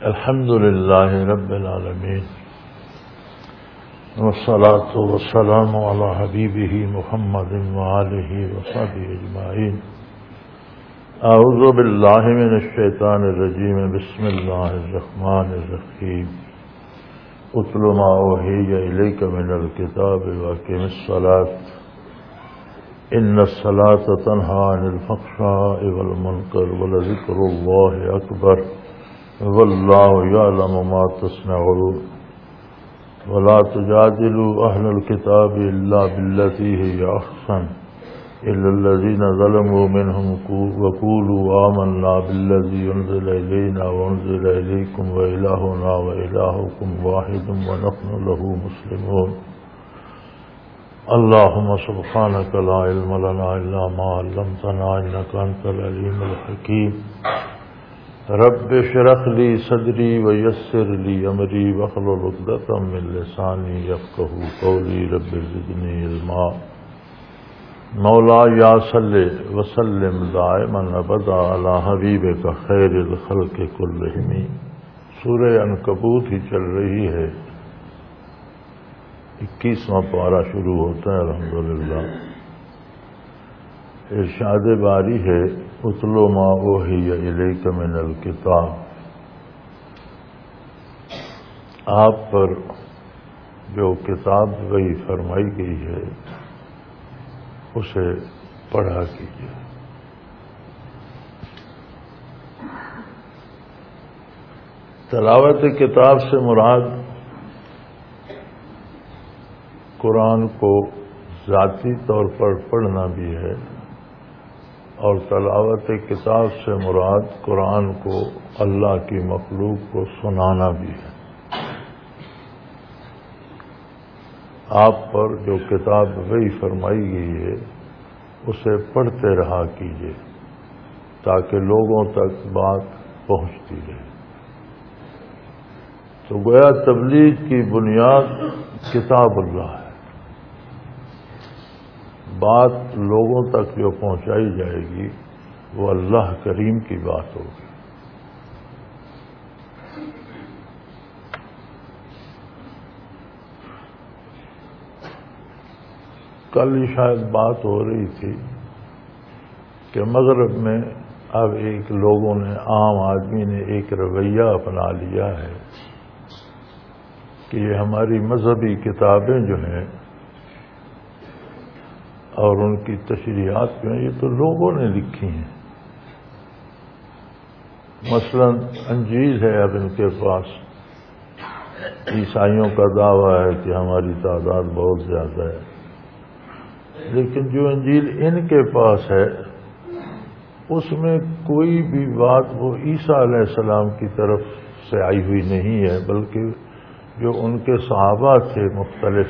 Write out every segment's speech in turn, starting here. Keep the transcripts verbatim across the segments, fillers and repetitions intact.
الحمد لله رب العالمين والصلاة والسلام على حبيبه محمد وآله وصحبه أجمعين. أعوذ بالله من الشيطان الرجيم. بسم الله الرحمن الرحيم. اتل ما أوحي إليك من الكتاب وأقم الصلاة إن الصلاة تنهى عن الفحشاء والمنكر ولذكر الله أكبر والله يعلم ما تصنعون. ولا تجادلوا أهل الكتاب إلا بالتي هي أحسن إلا الذين ظلموا منهم وقولوا آمنا بالذي أنزل إلينا وأنزل إليكم وإلهنا وإلهكم واحد ونحن له مسلمون. اللهم سبحانك لا علم لنا إلا ما علمتنا إنك أنت العليم الحكيم. رب اشرح لي صدري ويسر لي أمري واحلل عقدة من لساني يفقهوا قولي. رب زدني علما. مولا یا صلی وسلم دائما ابدا علی حبیبک خیر الخلق کلہم. سورہ عنکبوت ہی چل رہی ہے، اکیسواں پارہ شروع ہوتا ہے الحمدللہ. ارشاد باری ہے اتل ما اوحی الیک من الکتاب. آپ پر جو کتاب وحی فرمائی گئی ہے اسے پڑھا کیجیے. تلاوت کتاب سے مراد قرآن کو ذاتی طور پر پڑھنا بھی ہے، اور تلاوت کتاب سے مراد قرآن کو اللہ کی مخلوق کو سنانا بھی ہے. آپ پر جو کتاب وحی فرمائی گئی ہے اسے پڑھتے رہا کیجیے تاکہ لوگوں تک بات پہنچتی رہے. تو گویا تبلیغ کی بنیاد کتاب اللہ ہے. بات لوگوں تک جو پہنچائی جائے گی وہ اللہ کریم کی بات ہوگی. کل شاید بات ہو رہی تھی کہ مغرب میں اب ایک لوگوں نے عام آدمی نے ایک رویہ اپنا لیا ہے کہ یہ ہماری مذہبی کتابیں جو ہیں اور ان کی تشریحات جو ہیں یہ تو لوگوں نے لکھی ہیں. مثلا انجیل ہے اب ان کے پاس. عیسائیوں کا دعویٰ ہے کہ ہماری تعداد بہت زیادہ ہے، لیکن جو انجیل ان کے پاس ہے اس میں کوئی بھی بات وہ عیسیٰ علیہ السلام کی طرف سے آئی ہوئی نہیں ہے، بلکہ جو ان کے صحابہ تھے مختلف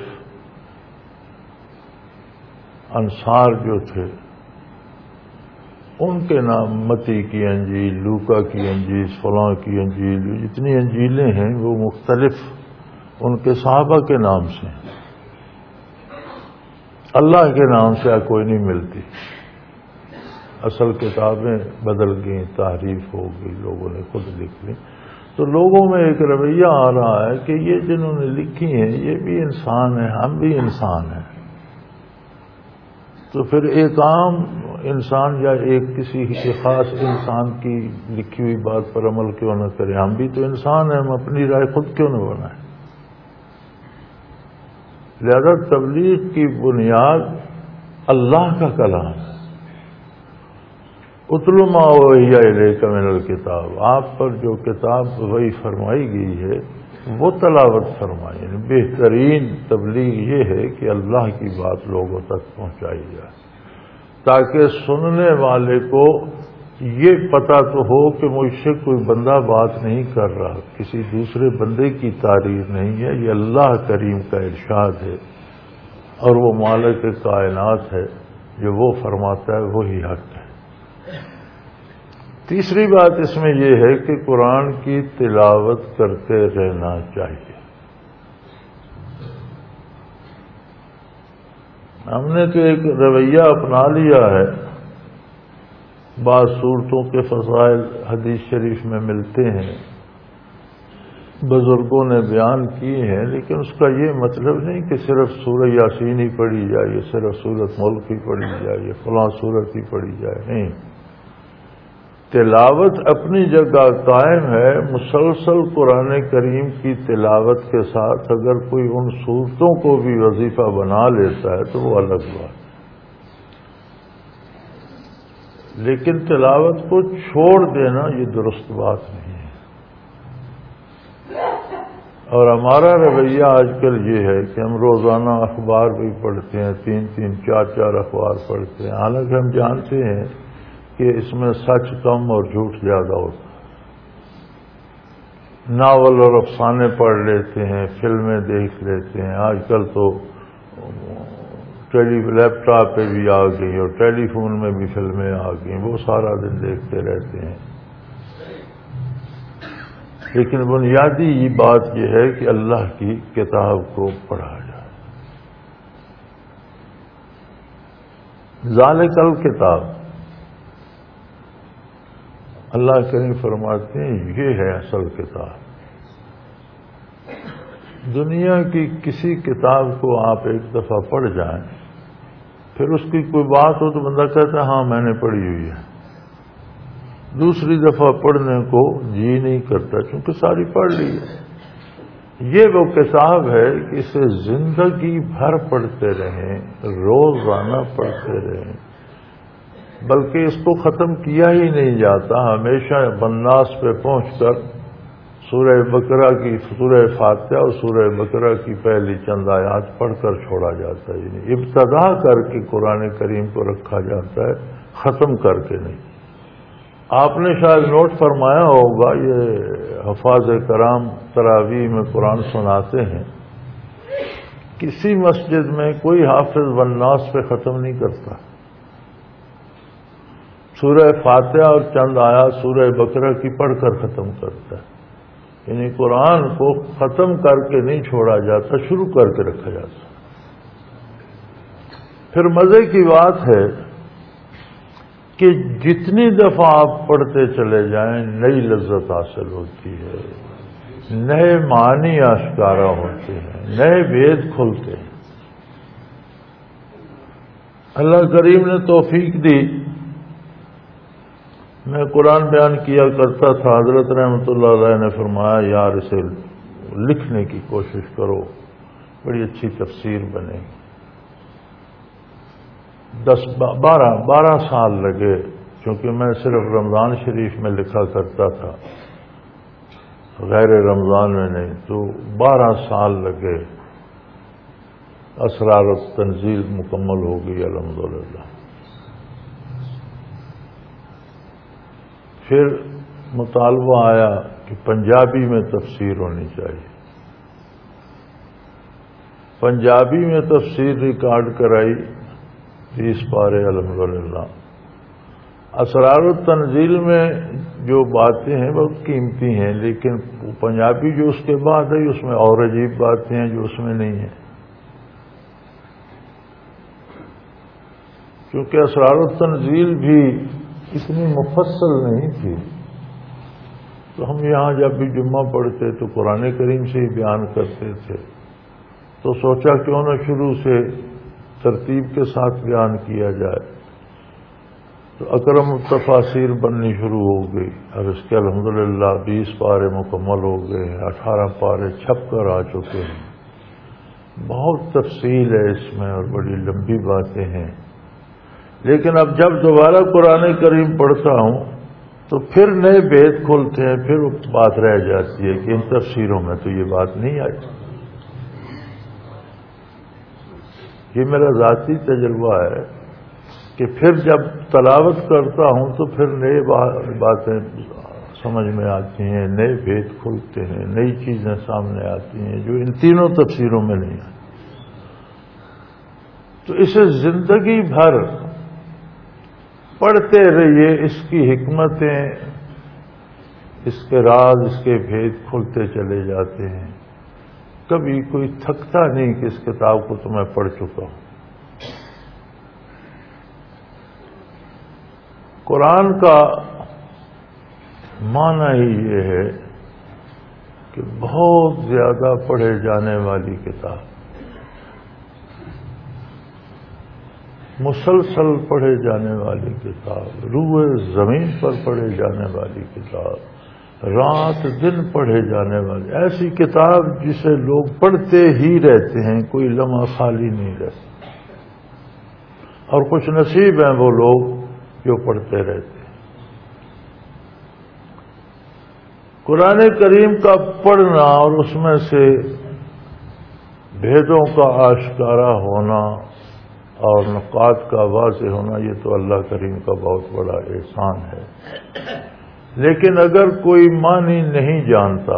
انصار جو تھے ان کے نام، متی کی انجیل، لوکا کی انجیل، فلاں کی انجیل، جتنی انجیلیں ہیں وہ مختلف ان کے صحابہ کے نام سے ہیں. اللہ کے نام سے کوئی نہیں ملتی. اصل کتابیں بدل گئیں، تحریف ہو گئی، لوگوں نے خود لکھ لی. تو لوگوں میں ایک رویہ آ رہا ہے کہ یہ جنہوں نے لکھی ہیں یہ بھی انسان ہیں، ہم بھی انسان ہیں، تو پھر ایک عام انسان یا ایک کسی خاص انسان کی لکھی ہوئی بات پر عمل کیوں نہ کریں؟ ہم بھی تو انسان ہیں، ہم اپنی رائے خود کیوں نہ بنائیں؟ لہذا تبلیغ کی بنیاد اللہ کا کلام ہے. اتل ما اوحی الیک من الکتاب. آپ پر جو کتاب وحی فرمائی گئی ہے وہ تلاوت فرمائی. بہترین تبلیغ یہ ہے کہ اللہ کی بات لوگوں تک پہنچائی جائے تاکہ سننے والے کو یہ پتہ تو ہو کہ مجھ سے کوئی بندہ بات نہیں کر رہا، کسی دوسرے بندے کی تعریف نہیں ہے، یہ اللہ کریم کا ارشاد ہے اور وہ مالک کائنات ہے، جو وہ فرماتا ہے وہی حق ہے. تیسری بات اس میں یہ ہے کہ قرآن کی تلاوت کرتے رہنا چاہیے. ہم نے تو ایک رویہ اپنا لیا ہے بعض صورتوں کے فضائل حدیث شریف میں ملتے ہیں بزرگوں نے بیان کیے ہیں، لیکن اس کا یہ مطلب نہیں کہ صرف سورہ یاسین ہی پڑھی جائے، یہ صرف سورۃ ملک ہی پڑھی جائے، یہ فلاں سورت ہی پڑھی جائے، نہیں۔ تلاوت اپنی جگہ قائم ہے، مسلسل قرآن کریم کی تلاوت کے ساتھ اگر کوئی ان صورتوں کو بھی وظیفہ بنا لیتا ہے تو وہ الگ بات، لیکن تلاوت کو چھوڑ دینا یہ درست بات نہیں ہے۔ اور ہمارا رویہ آج کل یہ ہے کہ ہم روزانہ اخبار بھی پڑھتے ہیں، تین تین چار چار اخبار پڑھتے ہیں، حالانکہ ہم جانتے ہیں کہ اس میں سچ کم اور جھوٹ زیادہ ہوتا ہے۔ ناول اور افسانے پڑھ لیتے ہیں، فلمیں دیکھ لیتے ہیں، آج کل تو ٹیلی لیپ ٹاپ پہ بھی آ گئی اور ٹیلی فون میں بھی فلمیں آ گئی، وہ سارا دن دیکھتے رہتے ہیں۔ لیکن بنیادی یہ بات یہ ہے کہ اللہ کی کتاب کو پڑھا جائے۔ ذالک الکتاب، اللہ کریم فرماتے ہیں یہ ہے اصل کتاب۔ دنیا کی کسی کتاب کو آپ ایک دفعہ پڑھ جائیں، پھر اس کی کوئی بات ہو تو بندہ کہتا ہے ہاں میں نے پڑھی ہوئی ہے، دوسری دفعہ پڑھنے کو جی نہیں کرتا کیونکہ ساری پڑھ لی ہے۔ یہ وہ کتاب ہے کہ اسے زندگی بھر پڑھتے رہیں، روزانہ پڑھتے رہیں، بلکہ اس کو ختم کیا ہی نہیں جاتا، ہمیشہ بناس پہ پہنچ کر سورہ بقرہ کی سورہ فاتحہ اور سورہ بقرہ کی پہلی چند آیات پڑھ کر چھوڑا جاتا ہے، یعنی ابتدا کر کے قرآن کریم کو رکھا جاتا ہے، ختم کر کے نہیں۔ آپ نے شاید نوٹ فرمایا ہوگا، یہ حفاظ کرام تراویح میں قرآن سناتے ہیں، کسی مسجد میں کوئی حافظ والناس پہ ختم نہیں کرتا، سورہ فاتحہ اور چند آیات سورہ بقرہ کی پڑھ کر ختم کرتا ہے، یعنی قرآن کو ختم کر کے نہیں چھوڑا جاتا، شروع کر کے رکھا جاتا۔ پھر مزے کی بات ہے کہ جتنی دفعہ آپ پڑھتے چلے جائیں نئی لذت حاصل ہوتی ہے، نئے معنی آشکارا ہوتے ہیں، نئے بھید کھلتے ہیں۔ اللہ کریم نے توفیق دی، میں قرآن بیان کیا کرتا تھا، حضرت رحمۃ اللہ علیہ نے فرمایا یار اسے لکھنے کی کوشش کرو، بڑی اچھی تفسیر بنے گی۔ دس بارہ بارہ سال لگے، کیونکہ میں صرف رمضان شریف میں لکھا کرتا تھا، غیر رمضان میں نہیں، تو بارہ سال لگے، اسرار التنزیل مکمل ہو گئی الحمدللہ۔ پھر مطالبہ آیا کہ پنجابی میں تفسیر ہونی چاہیے، پنجابی میں تفسیر ریکارڈ کرائی، تیس پارے الحمدللہ۔ اسرار التنزیل میں جو باتیں ہیں بہت قیمتی ہیں، لیکن پنجابی جو اس کے بعد ہے اس میں اور عجیب باتیں ہیں جو اس میں نہیں ہیں، کیونکہ اسرار التنزیل بھی اتنی مفصل نہیں تھی، تو ہم یہاں جب بھی جمعہ پڑھتے تو قرآن کریم سے ہی بیان کرتے تھے، تو سوچا کیوں نہ شروع سے ترتیب کے ساتھ بیان کیا جائے، تو اکرم التفاسیر بننی شروع ہو گئی۔ اب اس کے الحمدللہ بیس پارے مکمل ہو گئے ہیں، اٹھارہ پارے چھپ کر آ چکے ہیں، بہت تفصیل ہے اس میں اور بڑی لمبی باتیں ہیں، لیکن اب جب دوبارہ قرآن کریم پڑھتا ہوں تو پھر نئے بھید کھولتے ہیں، پھر بات رہ جاتی ہے کہ ان تفسیروں میں تو یہ بات نہیں آئی۔ یہ میرا ذاتی تجربہ ہے کہ پھر جب تلاوت کرتا ہوں تو پھر نئے باتیں سمجھ میں آتی ہیں، نئے بھید کھلتے ہیں، نئی چیزیں سامنے آتی ہیں جو ان تینوں تفسیروں میں نہیں آتی۔ تو اسے زندگی بھر پڑھتے رہیے، اس کی حکمتیں، اس کے راز، اس کے بھید کھلتے چلے جاتے ہیں، کبھی کوئی تھکتا نہیں کہ اس کتاب کو تو میں پڑھ چکا ہوں۔ قرآن کا معنی ہی یہ ہے کہ بہت زیادہ پڑھے جانے والی کتاب، مسلسل پڑھے جانے والی کتاب، روئے زمین پر پڑھے جانے والی کتاب، رات دن پڑھے جانے والی ایسی کتاب جسے لوگ پڑھتے ہی رہتے ہیں، کوئی لمحہ خالی نہیں رہتا، اور کچھ نصیب ہیں وہ لوگ جو پڑھتے رہتے ہیں۔ قرآن کریم کا پڑھنا اور اس میں سے بھیدوں کا آشکارا ہونا اور نقاط کا واضح ہونا، یہ تو اللہ کریم کا بہت بڑا احسان ہے۔ لیکن اگر کوئی معنی نہیں جانتا،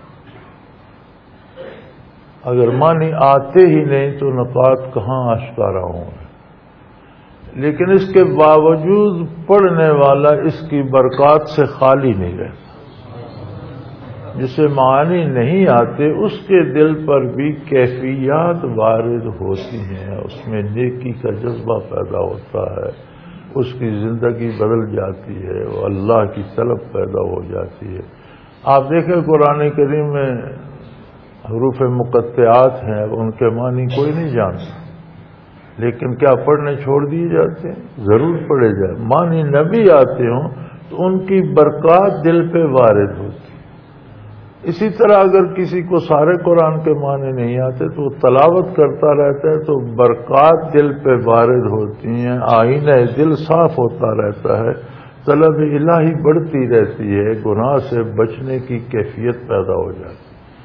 اگر معنی آتے ہی نہیں تو نقاط کہاں آشکارا ہوں گے؟ لیکن اس کے باوجود پڑھنے والا اس کی برکات سے خالی نہیں رہتا۔ جسے معنی نہیں آتے اس کے دل پر بھی کیفیات وارد ہوتی ہیں، اس میں نیکی کا جذبہ پیدا ہوتا ہے، اس کی زندگی بدل جاتی ہے، وہ اللہ کی طلب پیدا ہو جاتی ہے۔ آپ دیکھیں قرآن کریم میں حروف مقطعات ہیں، ان کے معنی کوئی نہیں جانتا، لیکن کیا پڑھنے چھوڑ دیے جاتے ہیں؟ ضرور پڑھے جائیں۔ معنی نہ بھی آتے ہوں تو ان کی برکات دل پہ وارد ہوتی۔ اسی طرح اگر کسی کو سارے قرآن کے معنی نہیں آتے تو وہ تلاوت کرتا رہتا ہے تو برکات دل پہ وارد ہوتی ہیں، آئینہ دل صاف ہوتا رہتا ہے، طلب الہی بڑھتی رہتی ہے، گناہ سے بچنے کی کیفیت پیدا ہو جاتی۔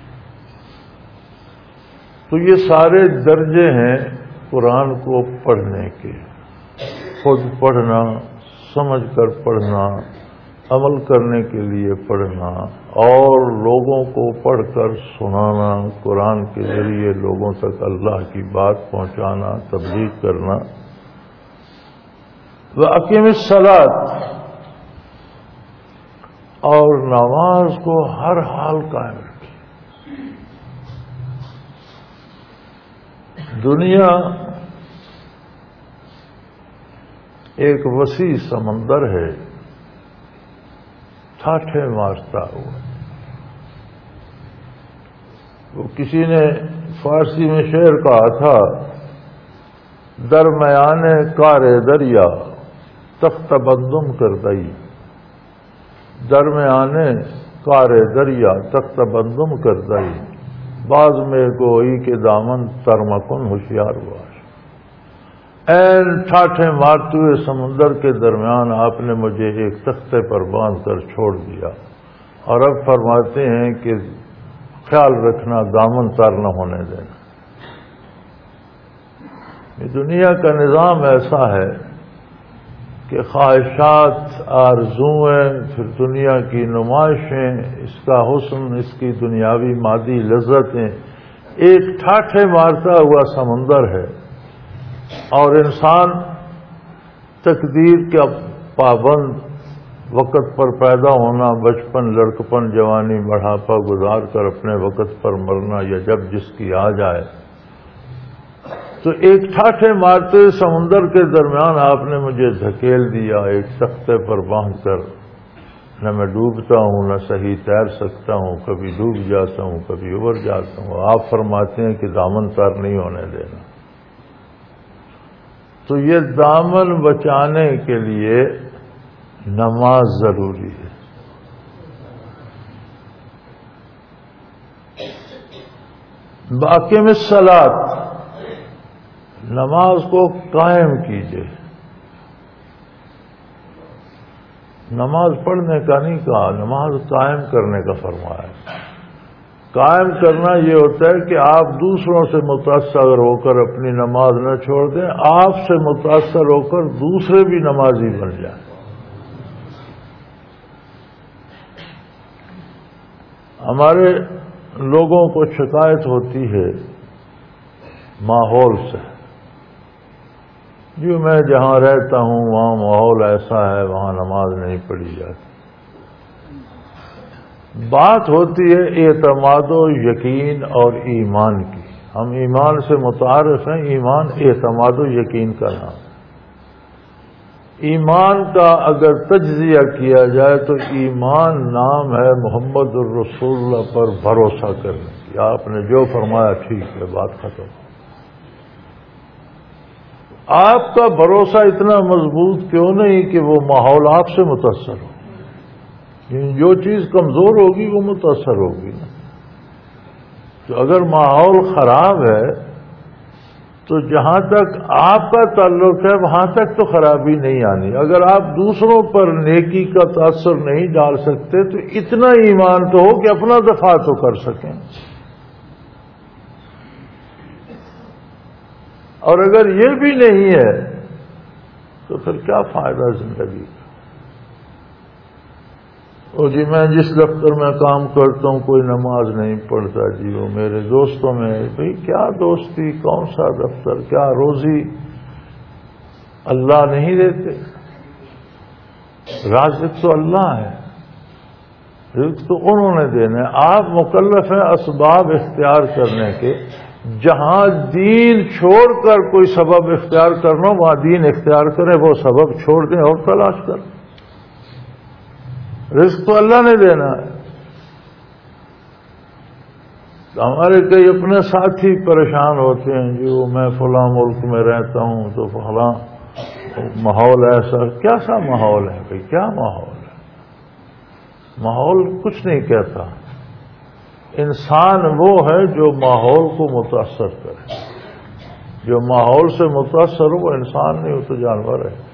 تو یہ سارے درجے ہیں قرآن کو پڑھنے کے، خود پڑھنا، سمجھ کر پڑھنا، عمل کرنے کے لیے پڑھنا، اور لوگوں کو پڑھ کر سنانا، قرآن کے ذریعے لوگوں تک اللہ کی بات پہنچانا، تبلیغ کرنا۔ وَأَقِمِ الصَّلَاةَ، اور نماز کو ہر حال قائم رکھیں۔ دنیا ایک وسیع سمندر ہے، ٹھاٹھے مارتا ہوا۔ وہ کسی نے فارسی میں شعر کہا تھا، درمیان کار دریا تخت بندم کر دئی، درمیان کار دریا تخت بندم کر دئی، باز میں گوئی کے دامن ترمکن ہوشیار ہوا۔ این ٹھاٹھے مارتے ہوئے سمندر کے درمیان آپ نے مجھے ایک تختے پر باندھ کر چھوڑ دیا، اور اب فرماتے ہیں کہ خیال رکھنا، دامن تر نہ ہونے دینا۔ یہ دنیا کا نظام ایسا ہے کہ خواہشات، آرزوئیں، پھر دنیا کی نمائشیں، اس کا حسن، اس کی دنیاوی مادی لذتیں، ایک ٹھاٹھے مارتا ہوا سمندر ہے، اور انسان تقدیر کا پابند، وقت پر پیدا ہونا، بچپن، لڑکپن، جوانی، بڑھاپا گزار کر اپنے وقت پر مرنا، یا جب جس کی آ جائے، تو ایک ٹھاٹھے مارتے سمندر کے درمیان آپ نے مجھے دھکیل دیا ایک تختے پر باندھ کر۔ نہ میں ڈوبتا ہوں، نہ صحیح تیر سکتا ہوں، کبھی ڈوب جاتا ہوں، کبھی ابھر جاتا ہوں۔ آپ فرماتے ہیں کہ دامن تر نہیں ہونے دینا۔ تو یہ دامن بچانے کے لیے نماز ضروری ہے۔ باقی میں الصلاۃ، نماز کو قائم کیجیے۔ نماز پڑھنے کا نہیں کہا، نماز قائم کرنے کا فرمایا۔ قائم کرنا یہ ہوتا ہے کہ آپ دوسروں سے متاثر ہو کر اپنی نماز نہ چھوڑ دیں، آپ سے متاثر ہو کر دوسرے بھی نمازی بن جائیں۔ ہمارے لوگوں کو شکایت ہوتی ہے ماحول سے، جو میں جہاں رہتا ہوں وہاں ماحول ایسا ہے، وہاں نماز نہیں پڑھی جاتی۔ بات ہوتی ہے اعتماد و یقین اور ایمان کی۔ ہم ایمان سے متعارف ہیں، ایمان اعتماد و یقین کا نام۔ ایمان کا اگر تجزیہ کیا جائے تو ایمان نام ہے محمد الرسول اللہ پر بھروسہ کرنے کی. آپ نے جو فرمایا ٹھیک ہے، بات ختم. آپ کا بھروسہ اتنا مضبوط کیوں نہیں کہ وہ ماحول آپ سے متاثر ہو؟ جو چیز کمزور ہوگی وہ متاثر ہوگی نا. تو اگر ماحول خراب ہے تو جہاں تک آپ کا تعلق ہے وہاں تک تو خرابی نہیں آنی. اگر آپ دوسروں پر نیکی کا تاثر نہیں ڈال سکتے تو اتنا ایمان تو ہو کہ اپنا دفاع تو کر سکیں. اور اگر یہ بھی نہیں ہے تو پھر کیا فائدہ زندگی کا؟ اور جی میں جس دفتر میں کام کرتا ہوں کوئی نماز نہیں پڑھتا، جی وہ میرے دوستوں میں، بھئی کیا دوستی، کون سا دفتر، کیا روزی اللہ نہیں دیتے؟ رازق تو اللہ ہے، رزق تو انہوں نے دینا ہے. آپ مکلف ہیں اسباب اختیار کرنے کے. جہاں دین چھوڑ کر کوئی سبب اختیار کرنا وہاں دین اختیار کریں، وہ سبب چھوڑ دیں اور تلاش کریں. رزق تو اللہ نے دینا ہے. ہمارے کئی اپنے ساتھی پریشان ہوتے ہیں، جو میں فلاں ملک میں رہتا ہوں تو فلاں ماحول ایسا. کیسا ماحول ہے بھائی؟ کیا ماحول ہے؟ ماحول کچھ نہیں کہتا. انسان وہ ہے جو ماحول کو متاثر کرے. جو ماحول سے متاثر ہو وہ انسان نہیں، وہ تو جانور ہے.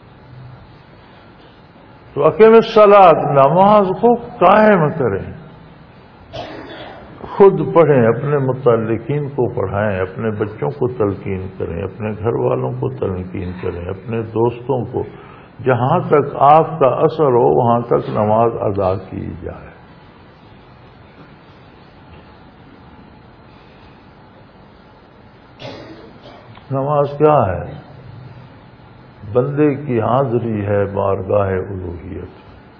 تو اقیم الصلاۃ، نماز کو قائم کریں. خود پڑھیں، اپنے متعلقین کو پڑھائیں، اپنے بچوں کو تلقین کریں، اپنے گھر والوں کو تلقین کریں، اپنے دوستوں کو. جہاں تک آپ کا اثر ہو وہاں تک نماز ادا کی جائے. نماز کیا ہے؟ بندے کی حاضری ہے بارگاہ الوہیت.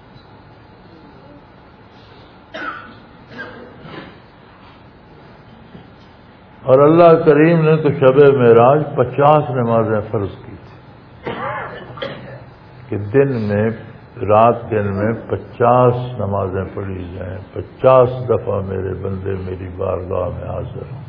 اور اللہ کریم نے تو شب معراج پچاس نمازیں فرض کی تھی کہ دن میں، رات دن میں پچاس نمازیں پڑھی جائیں. پچاس دفعہ میرے بندے میری بارگاہ میں حاضر ہوں.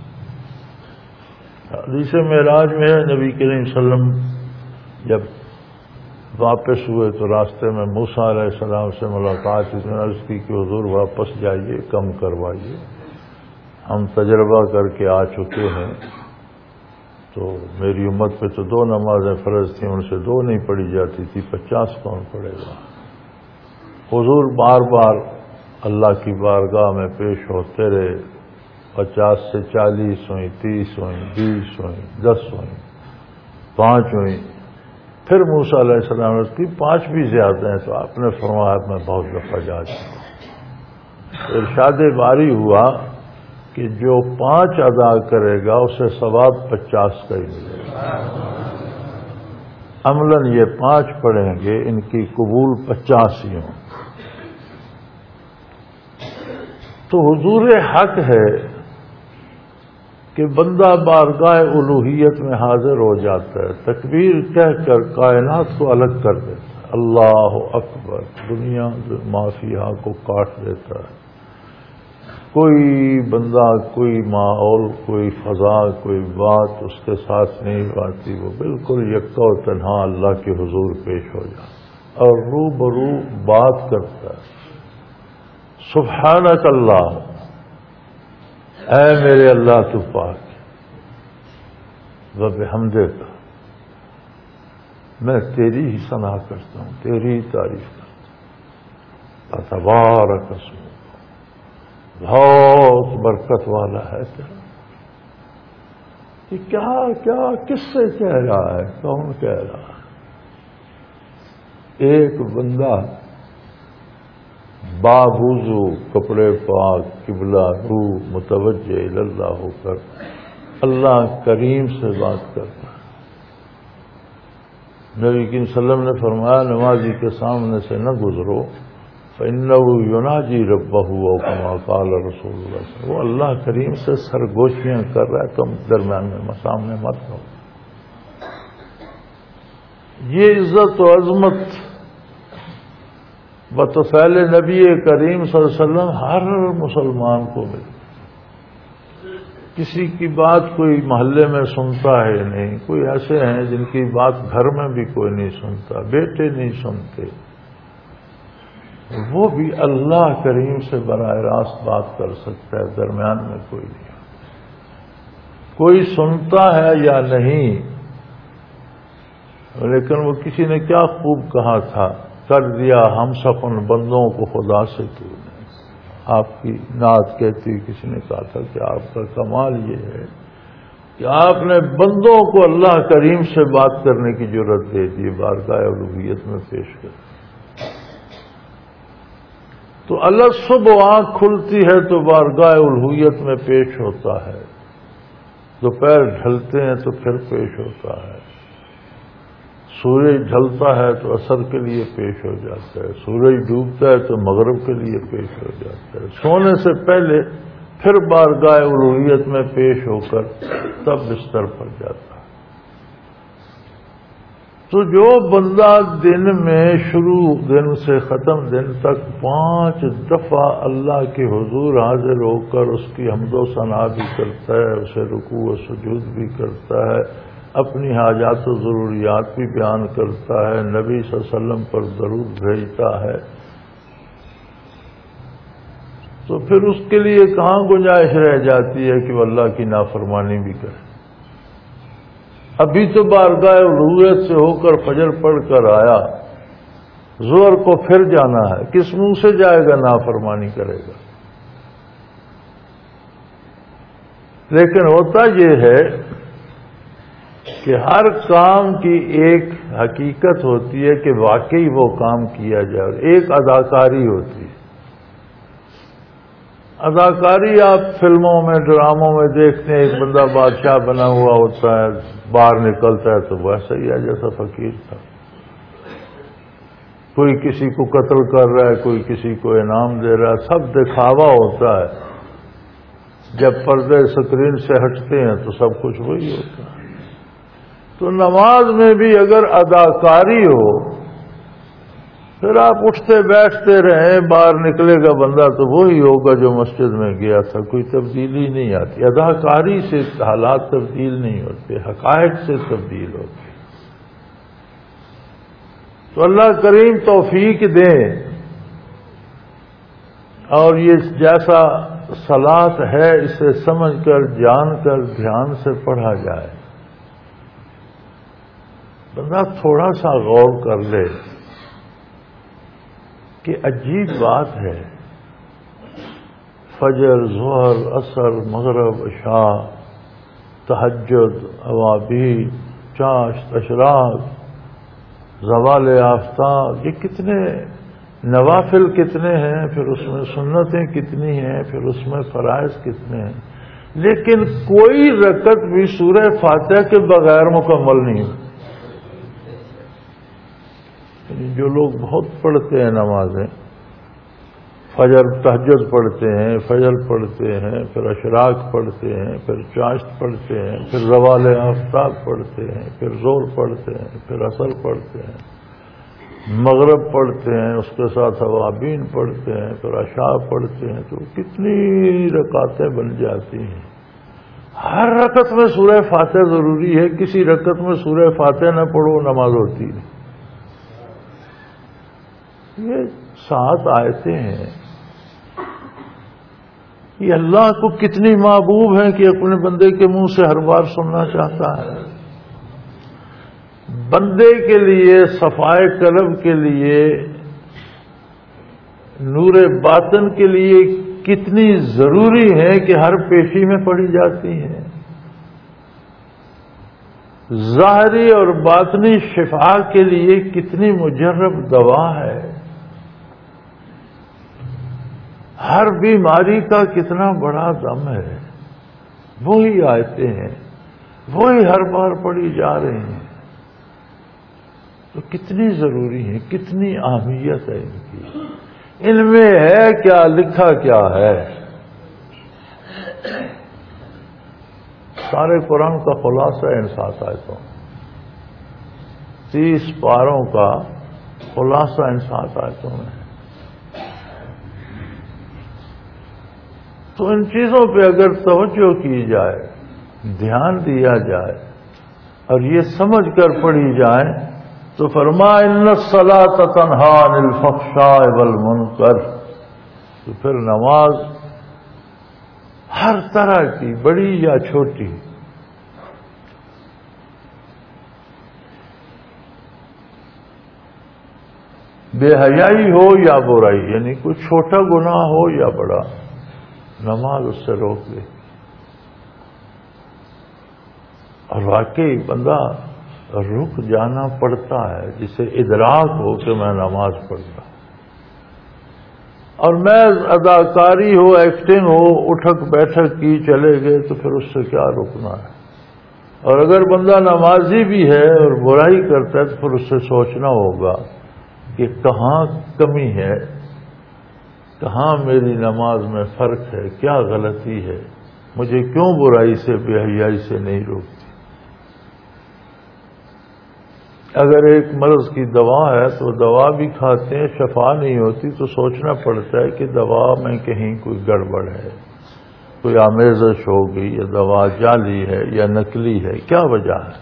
حدیث معراج میں نبی کریم صلی اللہ علیہ وسلم جب واپس ہوئے تو راستے میں موسیٰ علیہ السلام سے ملاقات، اس نے عرض کی کہ حضور واپس جائیے، کم کروائیے، ہم تجربہ کر کے آ چکے ہیں. تو میری امت پہ تو دو نمازیں فرض تھیں، ان سے دو نہیں پڑھی جاتی تھی، پچاس کون پڑھے گا؟ حضور بار بار اللہ کی بارگاہ میں پیش ہوتے رہے. پچاس سے چالیس ہوئیں، تیس ہوئیں، بیس ہوئیں، دس ہوئیں، پانچ ہوئیں. پھر موسیٰ علیہ السلام کی پانچ بھی زیادہ ہیں. تو آپ نے فرمایا میں بہت دفعہ جا چکا ہوں. ارشاد باری ہوا کہ جو پانچ ادا کرے گا اسے ثواب پچاس کا ہی ملے گا. عملاً یہ پانچ پڑھیں گے، ان کی قبول پچاس ہی ہوں. تو حضور حق ہے کہ بندہ بارگاہ الوہیت میں حاضر ہو جاتا ہے، تکبیر کہہ کر کائنات کو الگ کر دیتا ہے. اللہ اکبر، دنیا مافیہ کو کاٹ دیتا ہے. کوئی بندہ، کوئی ماحول، کوئی فضا، کوئی بات اس کے ساتھ نہیں آتی. وہ بالکل یکا و تنہا اللہ کے حضور پیش ہو جاتا اور رو برو بات کرتا ہے. سبحانک اللہ، اے میرے اللہ تو پاک، وبحمدک، میں تیری ہی ثنا کرتا ہوں، تیری ہی تعریف کرتا ہوں. تبارک اسمک، بہت برکت والا ہے تیرا. یہ کیا کیا کس سے کہہ رہا ہے؟ کون کہہ رہا ہے؟ ایک بندہ بابوزو، کپڑے پاک، قبلہ رو متوجہ اللہ ہو کر اللہ کریم سے بات کرتا ہے. نبی کریم صلی اللہ علیہ وسلم نے فرمایا نمازی کے سامنے سے نہ گزرو، فَإِنَّهُ يُنَاجِي رَبَّهُ أَوْ كَمَا قَالَ رسول اللہ صلی اللہ علیہ وسلم. وہ اللہ کریم سے سرگوشیاں کر رہا ہے، تم درمیان میں سامنے مت ہو. یہ عزت و عظمت بطفیل نبی کریم صلی اللہ علیہ وسلم ہر مسلمان کو ملی. کسی کی بات کوئی محلے میں سنتا ہے نہیں. کوئی ایسے ہیں جن کی بات گھر میں بھی کوئی نہیں سنتا، بیٹے نہیں سنتے، وہ بھی اللہ کریم سے براہ راست بات کر سکتا ہے، درمیان میں کوئی نہیں. کوئی سنتا ہے یا نہیں، لیکن وہ کسی نے کیا خوب کہا تھا، کر دیا ہم سفن بندوں کو خدا سے تو نے. آپ کی نعت کہتی ہوئی کسی نے کہا تھا کہ آپ کا کمال یہ ہے کہ آپ نے بندوں کو اللہ کریم سے بات کرنے کی جرت دے دی بارگاہ الوہیت میں پیش کر. تو اللہ صبح آنکھ کھلتی ہے تو بارگاہ الوہیت میں پیش ہوتا ہے، دوپہر ڈھلتے ہیں تو پھر پیش ہوتا ہے، سورج ڈھلتا ہے تو عصر کے لیے پیش ہو جاتا ہے، سورج ڈوبتا ہے تو مغرب کے لیے پیش ہو جاتا ہے، سونے سے پہلے پھر بارگاہ الوہیت میں پیش ہو کر تب بستر پر جاتا ہے. تو جو بندہ دن میں شروع دن سے ختم دن تک پانچ دفعہ اللہ کے حضور حاضر ہو کر اس کی حمد و ثنا بھی کرتا ہے، اسے رکوع و سجود بھی کرتا ہے، اپنی حاجات و ضروریات بھی بیان کرتا ہے، نبی صلی اللہ علیہ وسلم پر درود بھیجتا ہے، تو پھر اس کے لیے کہاں گنجائش رہ جاتی ہے کہ وہ اللہ کی نافرمانی بھی کرے. ابھی تو بارگاہ الوہیت سے ہو کر فجر پڑھ کر آیا، ظہر کو پھر جانا ہے، کس منہ سے جائے گا، نافرمانی کرے گا. لیکن ہوتا یہ ہے کہ ہر کام کی ایک حقیقت ہوتی ہے کہ واقعی وہ کام کیا جائے، اور ایک اداکاری ہوتی ہے. اداکاری آپ فلموں میں ڈراموں میں دیکھتے ہیں، ایک بندہ بادشاہ بنا ہوا ہوتا ہے، باہر نکلتا ہے تو ویسا ہی ہے جیسا فقیر تھا. کوئی کسی کو قتل کر رہا ہے، کوئی کسی کو انعام دے رہا ہے، سب دکھاوا ہوتا ہے. جب پردے سکرین سے ہٹتے ہیں تو سب کچھ وہی ہوتا ہے. تو نماز میں بھی اگر اداکاری ہو، پھر آپ اٹھتے بیٹھتے رہیں، باہر نکلے گا بندہ تو وہی ہوگا جو مسجد میں گیا تھا، کوئی تبدیلی نہیں آتی. اداکاری سے حالات تبدیل نہیں ہوتے، حقائق سے تبدیل ہوتے. تو اللہ کریم توفیق دیں اور یہ جیسا صلاۃ ہے اسے سمجھ کر جان کر دھیان سے پڑھا جائے. بندہ تھوڑا سا غور کر لے کہ عجیب بات ہے، فجر، ظہر، عصر، مغرب، عشاء، تہجد، اوابی، چاشت، اشراق، زوال آفتاب، یہ کتنے نوافل کتنے ہیں، پھر اس میں سنتیں کتنی ہیں، پھر اس میں فرائض کتنے ہیں، لیکن کوئی رکعت بھی سورہ فاتحہ کے بغیر مکمل نہیں ہوتی. جو لوگ بہت پڑھتے ہیں نمازیں، فجر تہجد پڑھتے ہیں، فجر پڑھتے ہیں، پھر اشراق پڑھتے ہیں، پھر چاشت پڑھتے ہیں، پھر زوال آفتاب پڑھتے ہیں، پھر زور پڑھتے ہیں، پھر عصر پڑھتے ہیں، مغرب پڑھتے ہیں، اس کے ساتھ اوابین پڑھتے ہیں، پھر عشاء پڑھتے ہیں، تو کتنی رکعتیں بن جاتی ہیں. ہر رکعت میں سورہ فاتحہ ضروری ہے. کسی رکعت میں سورہ فاتحہ نہ پڑھو نماز ہوتی نہیں. یہ سات آیتیں ہیں، یہ اللہ کو کتنی محبوب ہیں کہ اپنے بندے کے منہ سے ہر بار سننا چاہتا ہے. بندے کے لیے، صفائے قلب کے لیے، نور باطن کے لیے کتنی ضروری ہے کہ ہر پیشی میں پڑھی جاتی ہیں. ظاہری اور باطنی شفا کے لیے کتنی مجرب دوا ہے. ہر بیماری کا کتنا بڑا دم ہے. وہی آیتیں ہیں، وہی ہر بار پڑھی جا رہی ہیں. تو کتنی ضروری ہیں، کتنی اہمیت ہے ان کی. ان میں ہے کیا، لکھا کیا ہے. سارے قرآن کا خلاصہ ہے ان سات آیتوں. تیس پاروں کا خلاصہ ان سات آیتوں میں ہے۔ تو ان چیزوں پہ اگر توجہ کی جائے، دھیان دیا جائے اور یہ سمجھ کر پڑھی جائے تو فرمایا ان الصلاۃ تنہی عن الفحشاء والمنکر، تو پھر نماز ہر طرح کی، بڑی یا چھوٹی، بے حیائی ہو یا برائی، یعنی کوئی چھوٹا گناہ ہو یا بڑا، نماز اس سے روک دے۔ اور واقعی بندہ رک جانا پڑتا ہے جسے ادراک ہو کہ میں نماز پڑھتا، اور میں اداکاری ہو، ایکٹنگ ہو، اٹھک بیٹھک کی چلے گئے تو پھر اس سے کیا رکنا ہے۔ اور اگر بندہ نمازی بھی ہے اور برائی کرتا ہے تو پھر اس سے سوچنا ہوگا کہ کہاں کمی ہے، کہاں میری نماز میں فرق ہے، کیا غلطی ہے، مجھے کیوں برائی سے، بے حیائی سے نہیں روکتی۔ اگر ایک مرض کی دوا ہے تو دوا بھی کھاتے ہیں، شفا نہیں ہوتی تو سوچنا پڑتا ہے کہ دوا میں کہیں کوئی گڑبڑ ہے، کوئی آمیزش ہو گئی، یا دوا جعلی ہے یا نکلی ہے، کیا وجہ ہے۔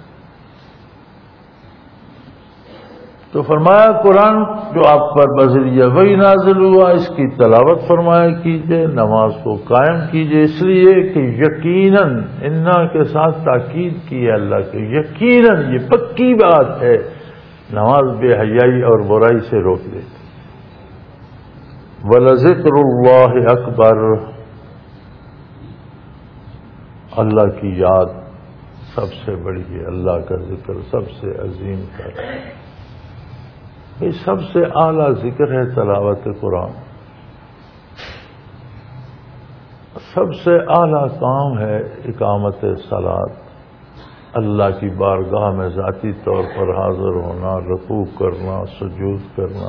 تو فرمایا قرآن جو آپ پر بذریعہ وہی نازل ہوا، اس کی تلاوت فرمایا کیجئے، نماز کو قائم کیجئے، اس لیے کہ یقیناً، انا کے ساتھ تاکید کی ہے اللہ کے، یقیناً یہ پکی بات ہے، نماز بے حیائی اور برائی سے روک دیتی۔ وَلَذِكْرُ اللَّهِ اکبر، اللہ کی یاد سب سے بڑی ہے، اللہ کا ذکر سب سے عظیم تر ہے۔ یہ سب سے اعلیٰ ذکر ہے تلاوت قرآن، سب سے اعلیٰ کام ہے اقامت صلاۃ، اللہ کی بارگاہ میں ذاتی طور پر حاضر ہونا، رکوع کرنا، سجود کرنا،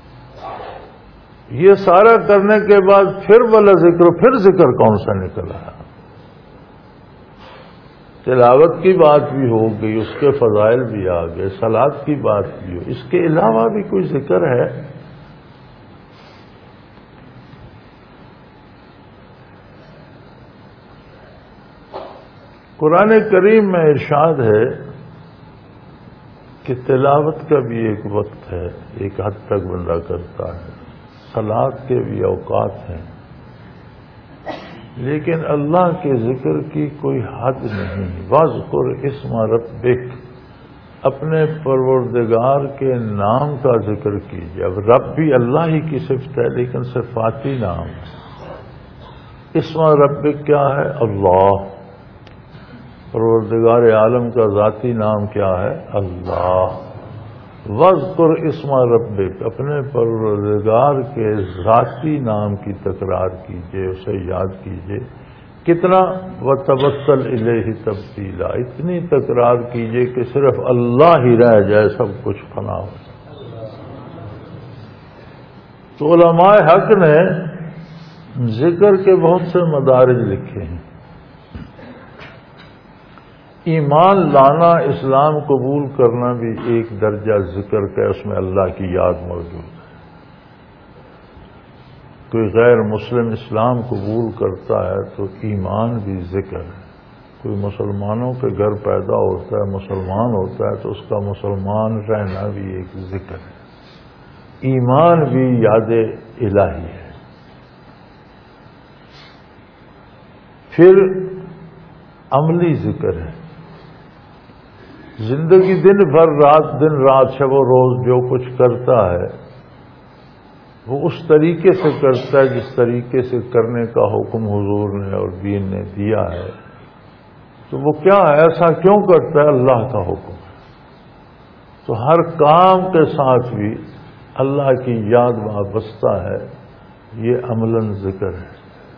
یہ سارا کرنے کے بعد پھر والا ذکر، پھر ذکر کون سا نکلا ہے؟ تلاوت کی بات بھی ہو گئی، اس کے فضائل بھی آ گئے، صلاۃ کی بات بھی ہو، اس کے علاوہ بھی کوئی ذکر ہے؟ قرآن کریم میں ارشاد ہے کہ تلاوت کا بھی ایک وقت ہے، ایک حد تک بندہ کرتا ہے، صلاۃ کے بھی اوقات ہیں، لیکن اللہ کے ذکر کی کوئی حد نہیں۔ وَاذْكُرْ اسْمَ رَبِّكَ، اپنے پروردگار کے نام کا ذکر کیجیے۔ اب رب بھی اللہ ہی کی صفت ہے لیکن صفاتی نام ہے۔ اسم ربک کیا ہے؟ اللہ۔ پروردگار عالم کا ذاتی نام کیا ہے؟ اللہ۔ وَاذْكُرْ اسْمَ رَبِّكَ، اپنے پروردگار کے ذاتی نام کی تکرار کیجئے، اسے یاد کیجئے۔ کتنا؟ وَتَبَتَّلْ إِلَيْهِ تَبْتِيلًا، اتنی تکرار کیجئے کہ صرف اللہ ہی رہ جائے، سب کچھ فنا ہو جائے۔ تو علماء حق نے ذکر کے بہت سے مدارج لکھے ہیں۔ ایمان لانا، اسلام قبول کرنا بھی ایک درجہ ذکر کا، اس میں اللہ کی یاد موجود ہے۔ کوئی غیر مسلم اسلام قبول کرتا ہے تو ایمان بھی ذکر ہے۔ کوئی مسلمانوں کے گھر پیدا ہوتا ہے، مسلمان ہوتا ہے تو اس کا مسلمان رہنا بھی ایک ذکر ہے۔ ایمان بھی یاد الہی ہے۔ پھر عملی ذکر ہے، زندگی دن بھر، رات دن رات، شب و روز جو کچھ کرتا ہے وہ اس طریقے سے کرتا ہے جس طریقے سے کرنے کا حکم حضور نے اور دین نے دیا ہے۔ تو وہ کیا ہے، ایسا کیوں کرتا ہے؟ اللہ کا حکم ہے۔ تو ہر کام کے ساتھ بھی اللہ کی یاد وابستہ ہے، یہ عملاً ذکر ہے۔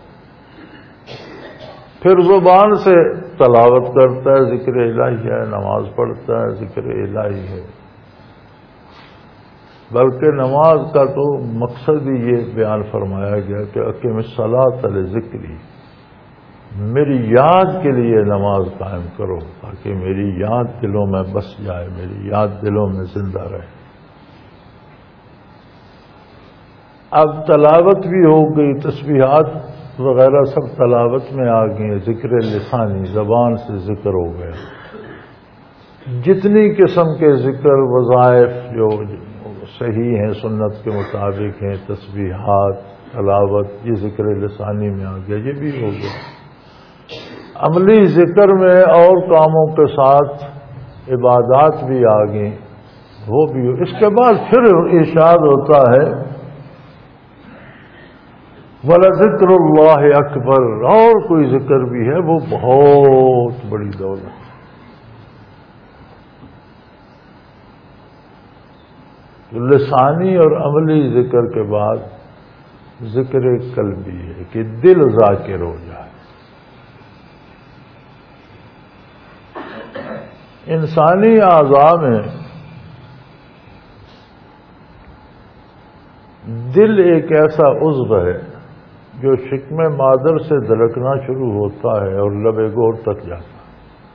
پھر زبان سے تلاوت کرتا ہے، ذکر الہی ہے، نماز پڑھتا ہے، ذکر الہی ہے۔ بلکہ نماز کا تو مقصد ہی یہ بیان فرمایا گیا کہ اقیم الصلاۃ لذکری، میری یاد کے لیے نماز قائم کرو تاکہ میری یاد دلوں میں بس جائے، میری یاد دلوں میں زندہ رہے۔ اب تلاوت بھی ہو گئی، تسبیحات وغیرہ سب تلاوت میں آ گئی، ذکر لسانی زبان سے ذکر ہو گیا۔ جتنی قسم کے ذکر وظائف جو صحیح ہیں سنت کے مطابق ہیں، تسبیحات، تلاوت، یہ ذکر لسانی میں آ گیا، یہ بھی ہو گیا۔ عملی ذکر میں اور کاموں کے ساتھ عبادات بھی آ گئیں، وہ بھی ہو۔ اس کے بعد پھر ارشاد ہوتا ہے وَلَذِكْرُ اللَّهِ اکبر، اور کوئی ذکر بھی ہے وہ بہت بڑی دولت ہے۔ لسانی اور عملی ذکر کے بعد ذکر قلبی ہے کہ دل ذاکر ہو جائے۔ انسانی اعضاء میں دل ایک ایسا عضو ہے جو شکم مادر سے دھڑکنا شروع ہوتا ہے اور لب گور تک جاتا ہے۔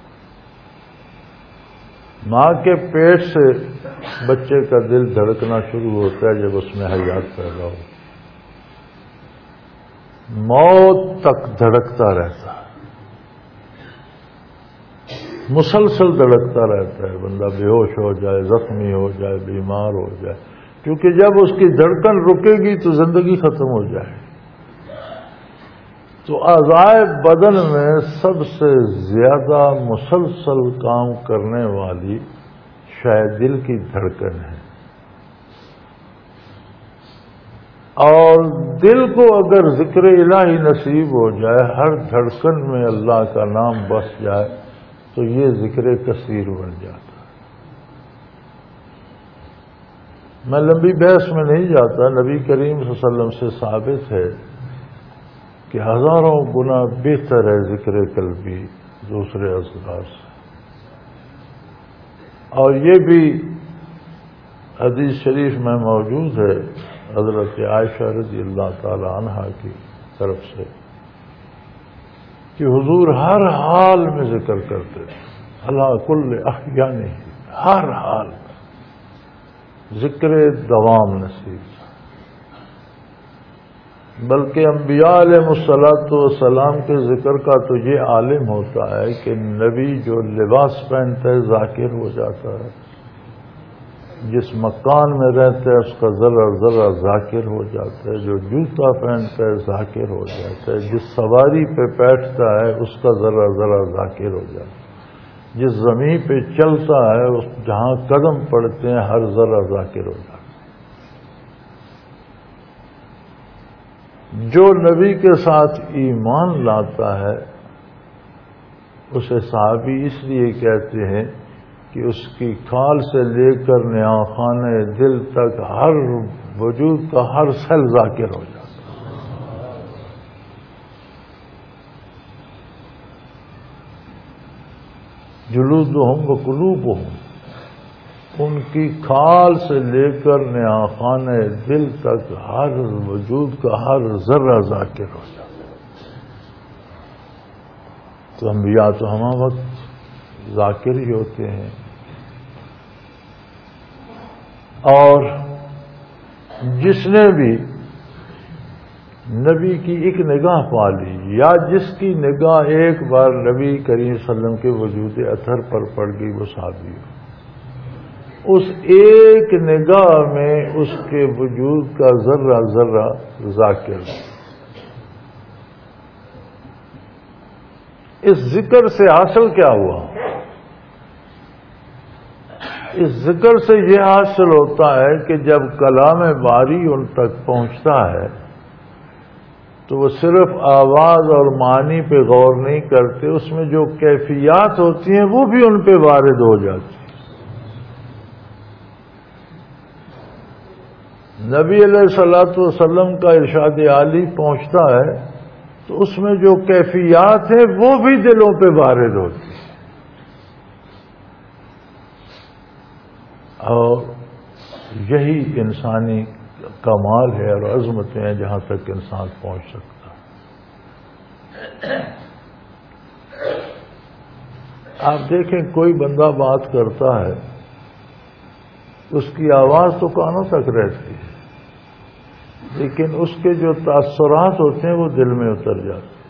ماں کے پیٹ سے بچے کا دل دھڑکنا شروع ہوتا ہے جب اس میں حیات پیدا ہو، موت تک دھڑکتا رہتا ہے، مسلسل دھڑکتا رہتا ہے، بندہ بے ہوش ہو جائے، زخمی ہو جائے، بیمار ہو جائے، کیونکہ جب اس کی دھڑکن رکے گی تو زندگی ختم ہو جائے۔ تو اعضائے بدن میں سب سے زیادہ مسلسل کام کرنے والی شاید دل کی دھڑکن ہے، اور دل کو اگر ذکر الہی نصیب ہو جائے، ہر دھڑکن میں اللہ کا نام بس جائے تو یہ ذکر کثیر بن جاتا ہے۔ میں لمبی بحث میں نہیں جاتا، نبی کریم صلی اللہ علیہ وسلم سے ثابت ہے کہ ہزاروں گنا بہتر ہے ذکر قلبی دوسرے اذکار سے، اور یہ بھی حدیث شریف میں موجود ہے حضرت عائشہ رضی اللہ تعالی عنہا کی طرف سے کہ حضور ہر حال میں ذکر کرتے تھے، اللہ کل احیانہ، ہر حال میں ذکر دوام نصیب۔ بلکہ انبیاء علیہ الصلوۃ والسلام کے ذکر کا تو یہ عالم ہوتا ہے کہ نبی جو لباس پہنتا ہے ذاکر ہو جاتا ہے، جس مکان میں رہتا ہے اس کا ذرہ ذرہ ذاکر ہو جاتا ہے، جو جوتا پہنتا ہے ذاکر ہو جاتا ہے، جس سواری پہ بیٹھتا ہے اس کا ذرہ ذرہ ذاکر ہو جاتا ہے، جس زمین پہ چلتا ہے اس جہاں قدم پڑتے ہیں ہر ذرہ ذاکر ہو جاتا ہے۔ جو نبی کے ساتھ ایمان لاتا ہے اسے صحابی اس لیے کہتے ہیں کہ اس کی کھال سے لے کر نیا خانہ دل تک ہر وجود کا ہر سیل ذاکر ہو جاتا ہے۔ جلودہم و قلوبہم، ان کی کھال سے لے کر نیا خانہ دل تک ہر وجود کا ہر ذرہ ذاکر ہو جاتا ہے۔ تو انبیاء تو ہمہ وقت ذاکر ہی ہوتے ہیں، اور جس نے بھی نبی کی ایک نگاہ پا لی، یا جس کی نگاہ ایک بار نبی کریم صلی اللہ علیہ وسلم کے وجود اطہر پر پڑ گئی، وہ صحابی ہو، اس ایک نگاہ میں اس کے وجود کا ذرہ ذرہ ذاکر۔ اس ذکر سے حاصل کیا ہوا؟ اس ذکر سے یہ حاصل ہوتا ہے کہ جب کلام باری ان تک پہنچتا ہے تو وہ صرف آواز اور معنی پہ غور نہیں کرتے، اس میں جو کیفیات ہوتی ہیں وہ بھی ان پہ وارد ہو جاتی ہیں۔ نبی علیہ الصلوۃ والسلام کا ارشاد عالی پہنچتا ہے تو اس میں جو کیفیات ہیں وہ بھی دلوں پہ وارد ہوتی ہیں، اور یہی انسانی کمال ہے اور عظمتیں ہیں جہاں تک انسان پہنچ سکتا ہے۔ آپ دیکھیں کوئی بندہ بات کرتا ہے اس کی آواز تو کانوں تک رہتی ہے، لیکن اس کے جو تاثرات ہوتے ہیں وہ دل میں اتر جاتے ہیں۔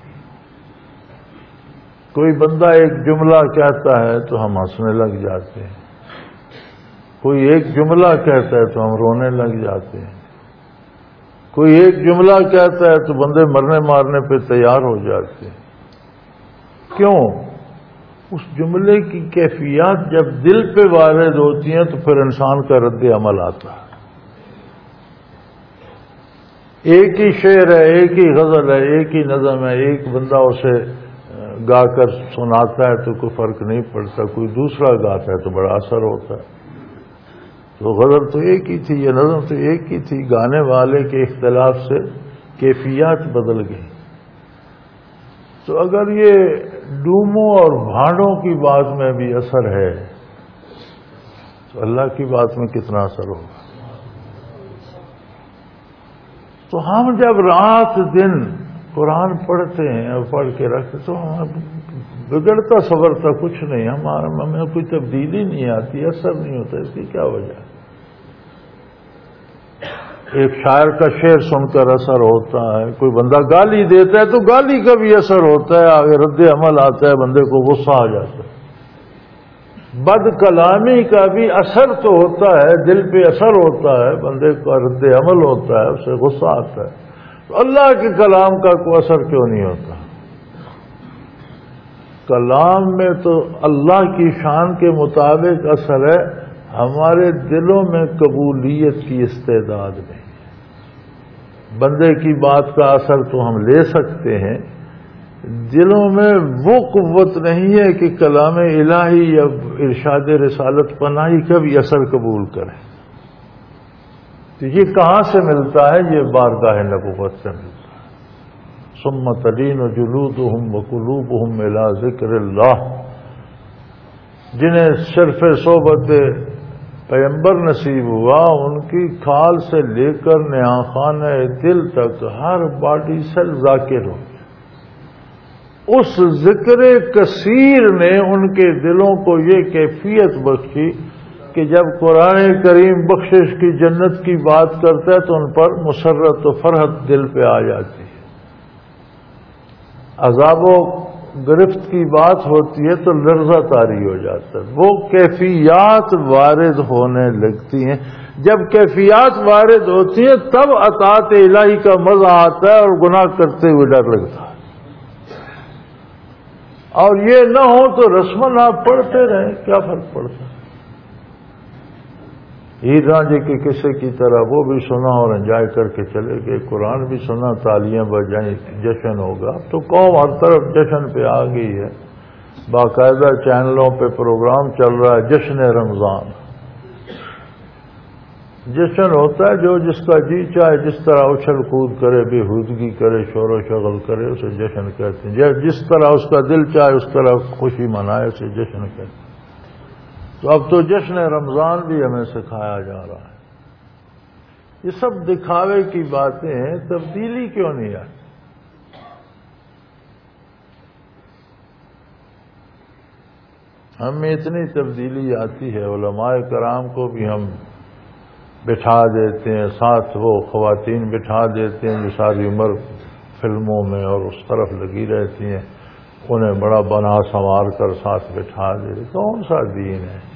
کوئی بندہ ایک جملہ کہتا ہے تو ہم ہنسنے لگ جاتے ہیں، کوئی ایک جملہ کہتا ہے تو ہم رونے لگ جاتے ہیں، کوئی ایک جملہ کہتا ہے تو بندے مرنے مارنے پہ تیار ہو جاتے ہیں۔ کیوں؟ اس جملے کی کیفیات جب دل پہ وارد ہوتی ہیں تو پھر انسان کا رد عمل آتا ہے۔ ایک ہی شعر ہے، ایک ہی غزل ہے، ایک ہی نظم ہے، ایک بندہ اسے گا کر سناتا ہے تو کوئی فرق نہیں پڑتا، کوئی دوسرا گاتا ہے تو بڑا اثر ہوتا ہے۔ تو غزل تو ایک ہی تھی، یہ نظم تو ایک ہی تھی، گانے والے کے اختلاف سے کیفیات بدل گئی۔ تو اگر یہ ڈوموں اور بھانڈوں کی بات میں بھی اثر ہے تو اللہ کی بات میں کتنا اثر ہوگا؟ تو ہم جب رات دن قرآن پڑھتے ہیں اور پڑھ کے رکھتے تو ہم بگڑتا سنورتا کچھ نہیں، ہمارا ہمیں کوئی تبدیلی نہیں آتی، اثر نہیں ہوتا۔ اس کی کیا وجہ ہے؟ ایک شاعر کا شعر سن کر اثر ہوتا ہے، کوئی بندہ گالی دیتا ہے تو گالی کا بھی اثر ہوتا ہے، آگے رد عمل آتا ہے، بندے کو غصہ آ جاتا ہے۔ بد کلامی کا بھی اثر تو ہوتا ہے، دل پہ اثر ہوتا ہے، بندے کا رد عمل ہوتا ہے، اسے غصہ آتا ہے۔ تو اللہ کے کلام کا کوئی اثر کیوں نہیں ہوتا؟ کلام میں تو اللہ کی شان کے مطابق اثر ہے، ہمارے دلوں میں قبولیت کی استعداد نہیں ہے۔ بندے کی بات کا اثر تو ہم لے سکتے ہیں، دلوں میں وہ قوت نہیں ہے کہ کلام الہی یا ارشاد رسالت پناہی کا بھی اثر قبول کریں۔ تو یہ کہاں سے ملتا ہے؟ یہ بارگاہ نبوت سے ملتا ہے۔ ثم تلین جلودہم وقلوبہم الی ذکر اللہ، جنہیں صرف صحبت پیغمبر نصیب ہوا، ان کی کھال سے لے کر نیاخانہ دل تک ہر باڈی سیل ذاکر ہو۔ اس ذکر کثیر نے ان کے دلوں کو یہ کیفیت بخشی کہ جب قرآن کریم بخشش کی جنت کی بات کرتا ہے تو ان پر مسرت و فرحت دل پہ آ جاتی ہے۔ عذاب و گرفت کی بات ہوتی ہے تو لرزہ طاری ہو جاتا ہے۔ وہ کیفیات وارد ہونے لگتی ہیں، جب کیفیات وارد ہوتی ہیں تب اطاعت الہی کا مزہ آتا ہے اور گناہ کرتے ہوئے ڈر لگتا ہے۔ اور یہ نہ ہو تو رسمن آپ پڑھتے رہیں، کیا فرق پڑتا ہے؟ ہیر رانجھے کے قصے کی طرح وہ بھی سنا اور انجوائے کر کے چلے گئے، قرآن بھی سنا، تالیاں بجائیں، جشن ہوگا۔ تو قوم ہر طرف جشن پہ آ گئی ہے، باقاعدہ چینلوں پہ پروگرام چل رہا ہے، جشن رمضان۔ جشن ہوتا ہے جو جس کا جی چاہے جس طرح اچھل کود کرے، بےہودگی کرے، شور و شغل کرے، اسے جشن کہتے ہیں۔ جس طرح اس کا دل چاہے اس طرح خوشی منائے، اسے جشن کہتے ہیں۔ تو اب تو جشن رمضان بھی ہمیں سکھایا جا رہا ہے۔ یہ سب دکھاوے کی باتیں ہیں، تبدیلی کیوں نہیں آئی؟ ہم میں اتنی تبدیلی آتی ہے، علماء کرام کو بھی ہم بٹھا دیتے ہیں، ساتھ وہ خواتین بٹھا دیتے ہیں جو ساری عمر فلموں میں اور اس طرف لگی رہتی ہیں، انہیں بڑا بنا سنوار کر ساتھ بٹھا دیتے۔ کون سا دین ہے؟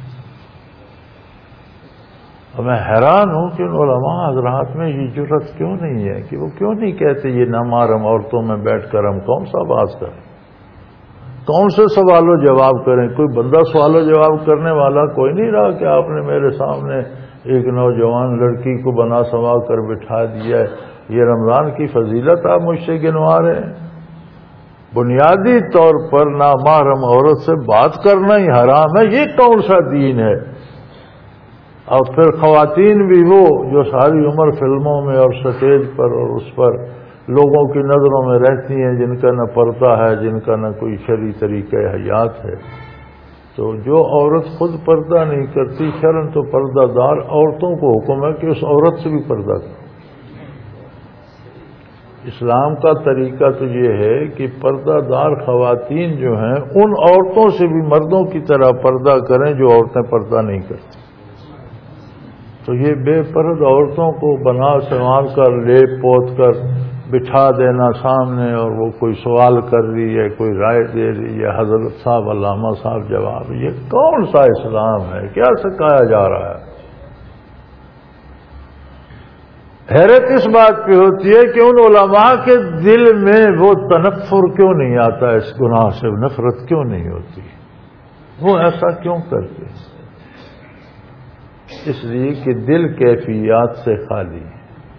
میں حیران ہوں کہ ان علماء حضرات میں یہ جرت کیوں نہیں ہے کہ وہ کیوں نہیں کہتے یہ نامحرم عورتوں میں بیٹھ کر ہم کون سا باز کریں، کون سے سوال و جواب کریں؟ کوئی بندہ سوال و جواب کرنے والا کوئی نہیں رہا کہ آپ نے میرے سامنے ایک نوجوان لڑکی کو بنا سنوا کر بٹھا دیا ہے، یہ رمضان کی فضیلت آپ مجھ سے گنوا رہے ہیں؟ بنیادی طور پر نامحرم عورت سے بات کرنا ہی حرام ہے، یہ کون سا دین ہے؟ اور پھر خواتین بھی وہ جو ساری عمر فلموں میں اور سٹیج پر اور اس پر لوگوں کی نظروں میں رہتی ہیں، جن کا نہ پردہ ہے، جن کا نہ کوئی شرعی طریقہ حیات ہے۔ تو جو عورت خود پردہ نہیں کرتی، شرعاً تو پردہ دار عورتوں کو حکم ہے کہ اس عورت سے بھی پردہ کرو۔ اسلام کا طریقہ تو یہ ہے کہ پردہ دار خواتین جو ہیں ان عورتوں سے بھی مردوں کی طرح پردہ کریں جو عورتیں پردہ نہیں کرتی. تو یہ بے پرد عورتوں کو بنا سنوار کر لیپ پوت کر بٹھا دینا سامنے اور وہ کوئی سوال کر رہی ہے, کوئی رائے دے رہی ہے, حضرت صاحب علامہ صاحب جواب, یہ کون سا اسلام ہے؟ کیا سکھایا جا رہا ہے؟ حیرت اس بات پہ ہوتی ہے کہ ان علماء کے دل میں وہ تنفر کیوں نہیں آتا, اس گناہ سے نفرت کیوں نہیں ہوتی, وہ ایسا کیوں کرتے؟ اس لیے کہ دل کیفیات سے خالی ہے.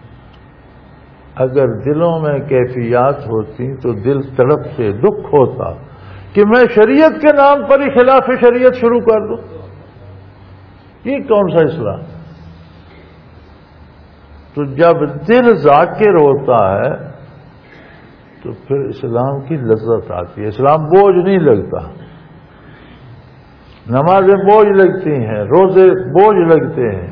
اگر دلوں میں کیفیات ہوتی تو دل تڑپ سے دکھ ہوتا کہ میں شریعت کے نام پر ہی خلاف شریعت شروع کر دوں. یہ کون سا اسلام؟ تو جب دل ذاکر ہوتا ہے تو پھر اسلام کی لذت آتی ہے. اسلام بوجھ نہیں لگتا, نمازیں بوجھ لگتی ہیں, روزے بوجھ لگتے ہیں,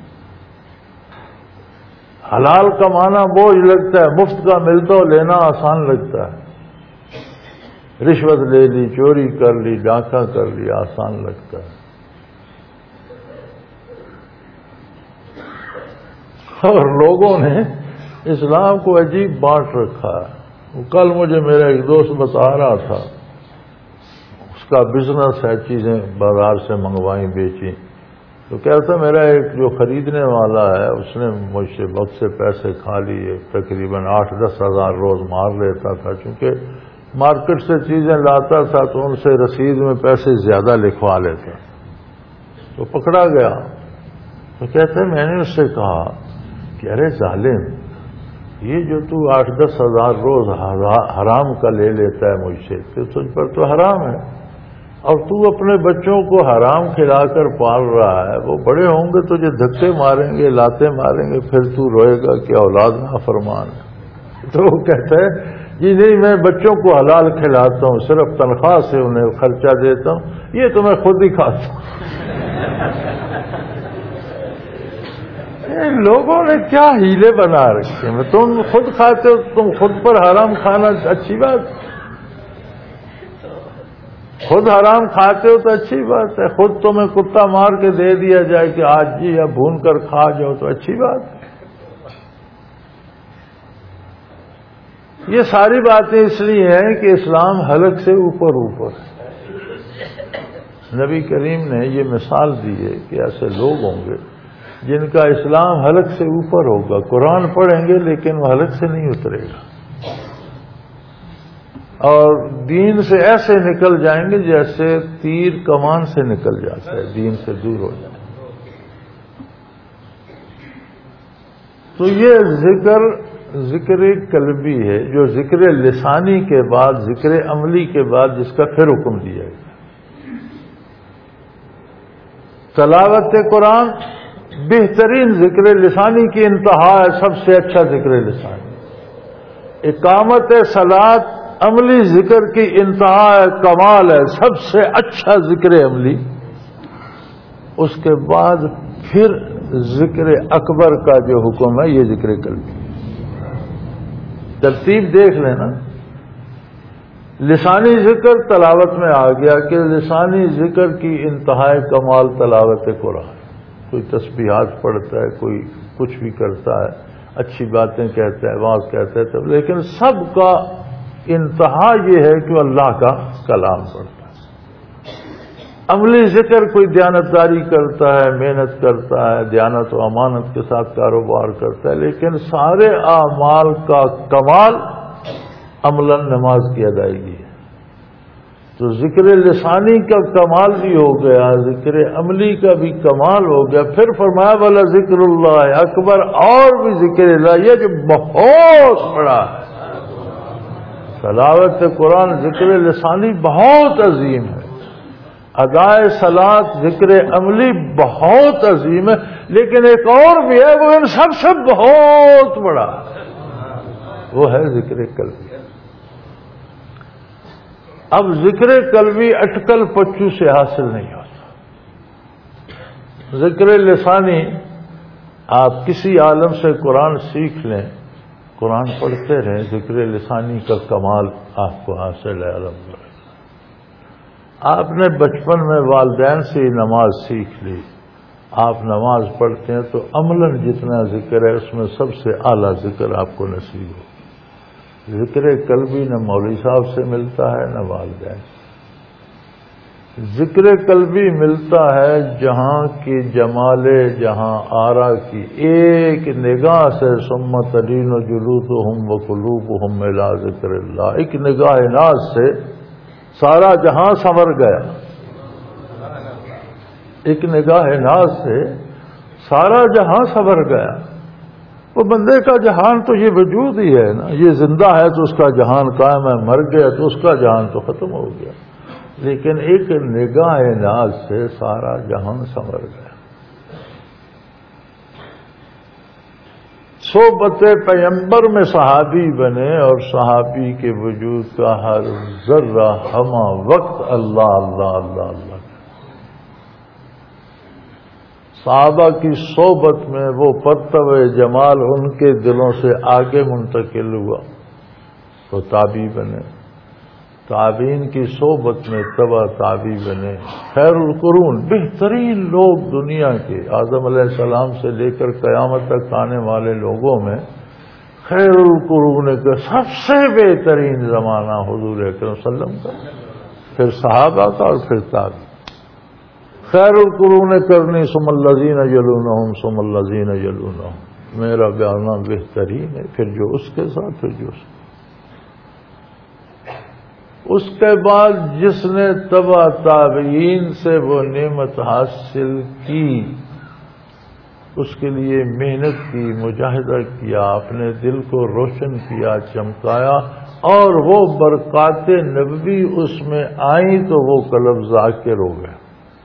حلال کمانا بوجھ لگتا ہے, مفت کا ملتا ہو لینا آسان لگتا ہے, رشوت لے لی, چوری کر لی, ڈاکہ کر لی, آسان لگتا ہے. اور لوگوں نے اسلام کو عجیب بانٹ رکھا ہے. کل مجھے میرا ایک دوست بتا رہا تھا, اس کا بزنس ہے, چیزیں بازار سے منگوائیں بیچیں, تو کہتا میرا ایک جو خریدنے والا ہے اس نے مجھ سے وقت سے پیسے کھا لیے, تقریباً آٹھ دس ہزار روز مار لیتا تھا, چونکہ مارکیٹ سے چیزیں لاتا تھا تو ان سے رسید میں پیسے زیادہ لکھوا لیتا, تو پکڑا گیا. تو کہتے میں نے اس سے کہا کہ ارے ظالم, یہ جو تو آٹھ دس ہزار روز حرام کا لے لیتا ہے مجھ سے, تو تجھ پر تو حرام ہے, اور تو اپنے بچوں کو حرام کھلا کر پال رہا ہے, وہ بڑے ہوں گے تجھے دھکے ماریں گے, لاتے ماریں گے, پھر تو روئے گا کہ اولاد نافرمان ہے. تو وہ کہتا ہے جی نہیں, میں بچوں کو حلال کھلاتا ہوں, صرف تنخواہ سے انہیں خرچہ دیتا ہوں, یہ تو میں خود ہی کھاتا ہوں. لوگوں نے کیا ہیلے بنا رکھے ہیں, تم خود کھاتے ہو, تم خود پر حرام کھانا اچھی بات, خود حرام کھاتے ہو تو اچھی بات ہے, خود تمہیں کتا مار کے دے دیا جائے کہ آج جی یا بھون کر کھا جاؤ تو اچھی بات ہے. یہ ساری باتیں اس لیے ہیں کہ اسلام حلق سے اوپر اوپر ہے. نبی کریم نے یہ مثال دی ہے کہ ایسے لوگ ہوں گے جن کا اسلام حلق سے اوپر ہوگا, قرآن پڑھیں گے لیکن وہ حلق سے نہیں اترے گا, اور دین سے ایسے نکل جائیں گے جیسے تیر کمان سے نکل جاتا ہے, دین سے دور ہو جائے. تو یہ ذکر ذکر قلبی ہے, جو ذکر لسانی کے بعد ذکر عملی کے بعد جس کا پھر حکم دیا گیا. تلاوت قرآن بہترین ذکر لسانی کی انتہا ہے, سب سے اچھا ذکر لسانی. اقامت صلاۃ عملی ذکر کی انتہا ہے, کمال ہے, سب سے اچھا ذکر عملی. اس کے بعد پھر ذکر اکبر کا جو حکم ہے یہ ذکر قلبی. ترتیب دیکھ لینا, لسانی ذکر تلاوت میں آ گیا کہ لسانی ذکر کی انتہائی کمال تلاوت قرآن. کوئی تسبیحات پڑھتا ہے, کوئی کچھ بھی کرتا ہے, اچھی باتیں کہتا ہے, واعظ کہتا ہے, تب لیکن سب کا انتہا یہ ہے کہ اللہ کا کلام پڑھتا ہے. عملی ذکر کوئی دیانتداری کرتا ہے, محنت کرتا ہے, دیانت و امانت کے ساتھ کاروبار کرتا ہے, لیکن سارے اعمال کا کمال عملاً نماز کی ادائیگی ہے. تو ذکر لسانی کا کمال بھی ہو گیا, ذکر عملی کا بھی کمال ہو گیا. پھر فرمایا والا ذکر اللہ اکبر, اور بھی ذکر اللہ یہ جو بہت بڑا ہے. تلاوت قرآن ذکر لسانی بہت عظیم ہے, ادائے صلاۃ ذکر عملی بہت عظیم ہے, لیکن ایک اور بھی ہے وہ ان سب سے بہت بڑا, وہ ہے ذکر قلبی. اب ذکر قلبی اٹکل پچو سے حاصل نہیں ہوتا. ذکر لسانی آپ کسی عالم سے قرآن سیکھ لیں, قرآن پڑھتے رہیں، ذکر لسانی کا کمال آپ کو حاصل ہے الحمدللہ۔ آپ نے بچپن میں والدین سے ہی نماز سیکھ لی، آپ نماز پڑھتے ہیں تو عملاً جتنا ذکر ہے اس میں سب سے اعلیٰ ذکر آپ کو نصیب ہو۔ ذکر قلبی نہ مولوی صاحب سے ملتا ہے نہ والدین سے۔ ذکر قلبی ملتا ہے جہاں کی جمال جہاں آرا کی ایک نگاہ سے، ثم تلین جلودہم وقلوبہم الی ذکر اللہ، ایک نگاہ ناز سے سارا جہاں سنور گیا، ایک نگاہ ناز سے سارا جہاں سنور گیا۔ وہ بندے کا جہان تو یہ وجود ہی ہے نا، یہ زندہ ہے تو اس کا جہان قائم ہے، مر گیا تو اس کا جہان تو ختم ہو گیا، لیکن ایک نگاہ ناز سے سارا جہان سنور گیا۔ صحبت پیمبر میں صحابی بنے اور صحابی کے وجود کا ہر ذرہ ہمہ وقت اللہ اللہ اللہ اللہ۔ صحابہ کی صحبت میں وہ پرتو جمال ان کے دلوں سے آگے منتقل ہوا تو تابعی بنے، تابعین کی صحبت میں تبع تابعی بنے۔ خیر القرون، بہترین لوگ دنیا کے، آدم علیہ السلام سے لے کر قیامت تک آنے والے لوگوں میں خیر القرون کا سب سے بہترین زمانہ حضور اکرم صلی اللہ علیہ وسلم کا، پھر صحابہ کا اور پھر تابعین۔ خیر القرون کرنی ثم الذین یلونہم ثم الذین یلونہم، میرا بیانہ بہترین ہے، پھر جو اس کے ساتھ پھر جو اس کے اس کے بعد جس نے تبع تابعین سے وہ نعمت حاصل کی، اس کے لیے محنت کی، مجاہدہ کیا، اپنے دل کو روشن کیا، چمکایا، اور وہ برکات نبوی اس میں آئیں تو وہ قلب ذاکر ہو گئے۔